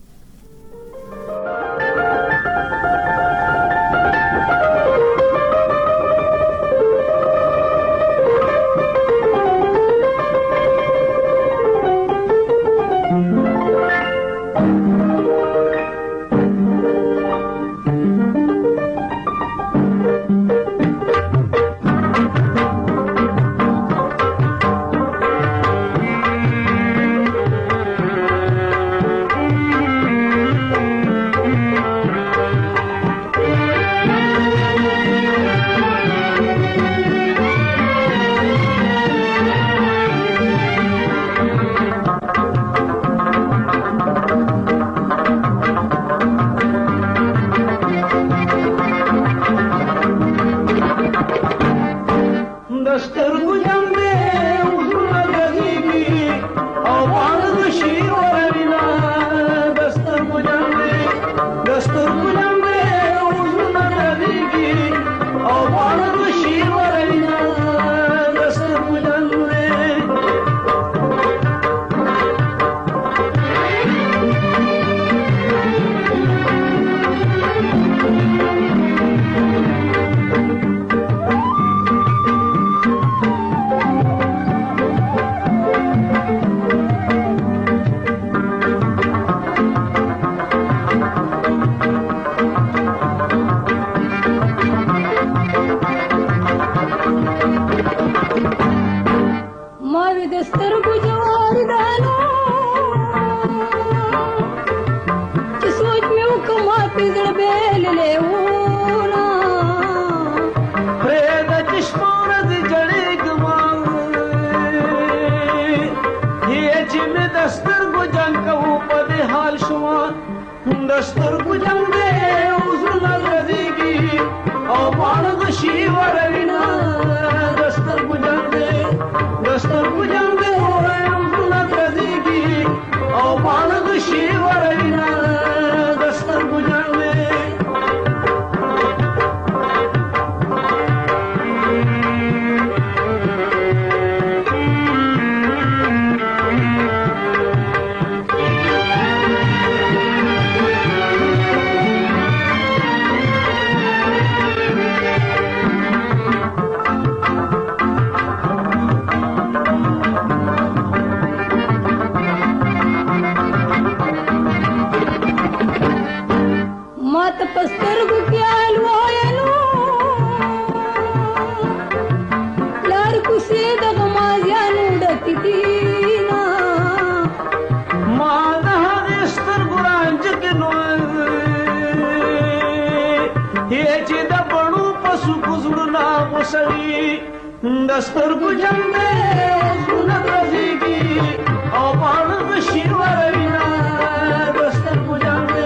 دسترګو جنگ دې زونه درځيږي او باڼه د شیر وروينا دسترګو جنگ دې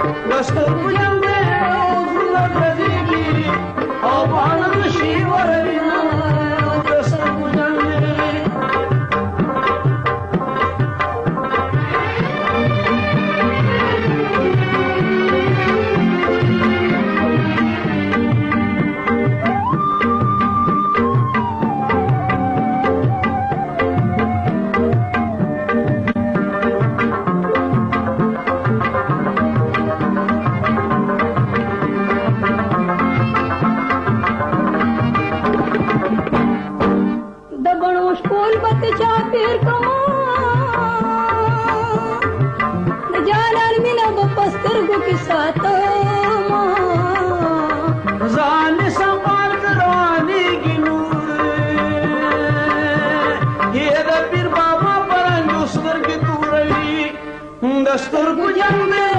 زونه درځيږي او باڼه د شیر وروينا دسترګو جنگ دې دستور کو جنگ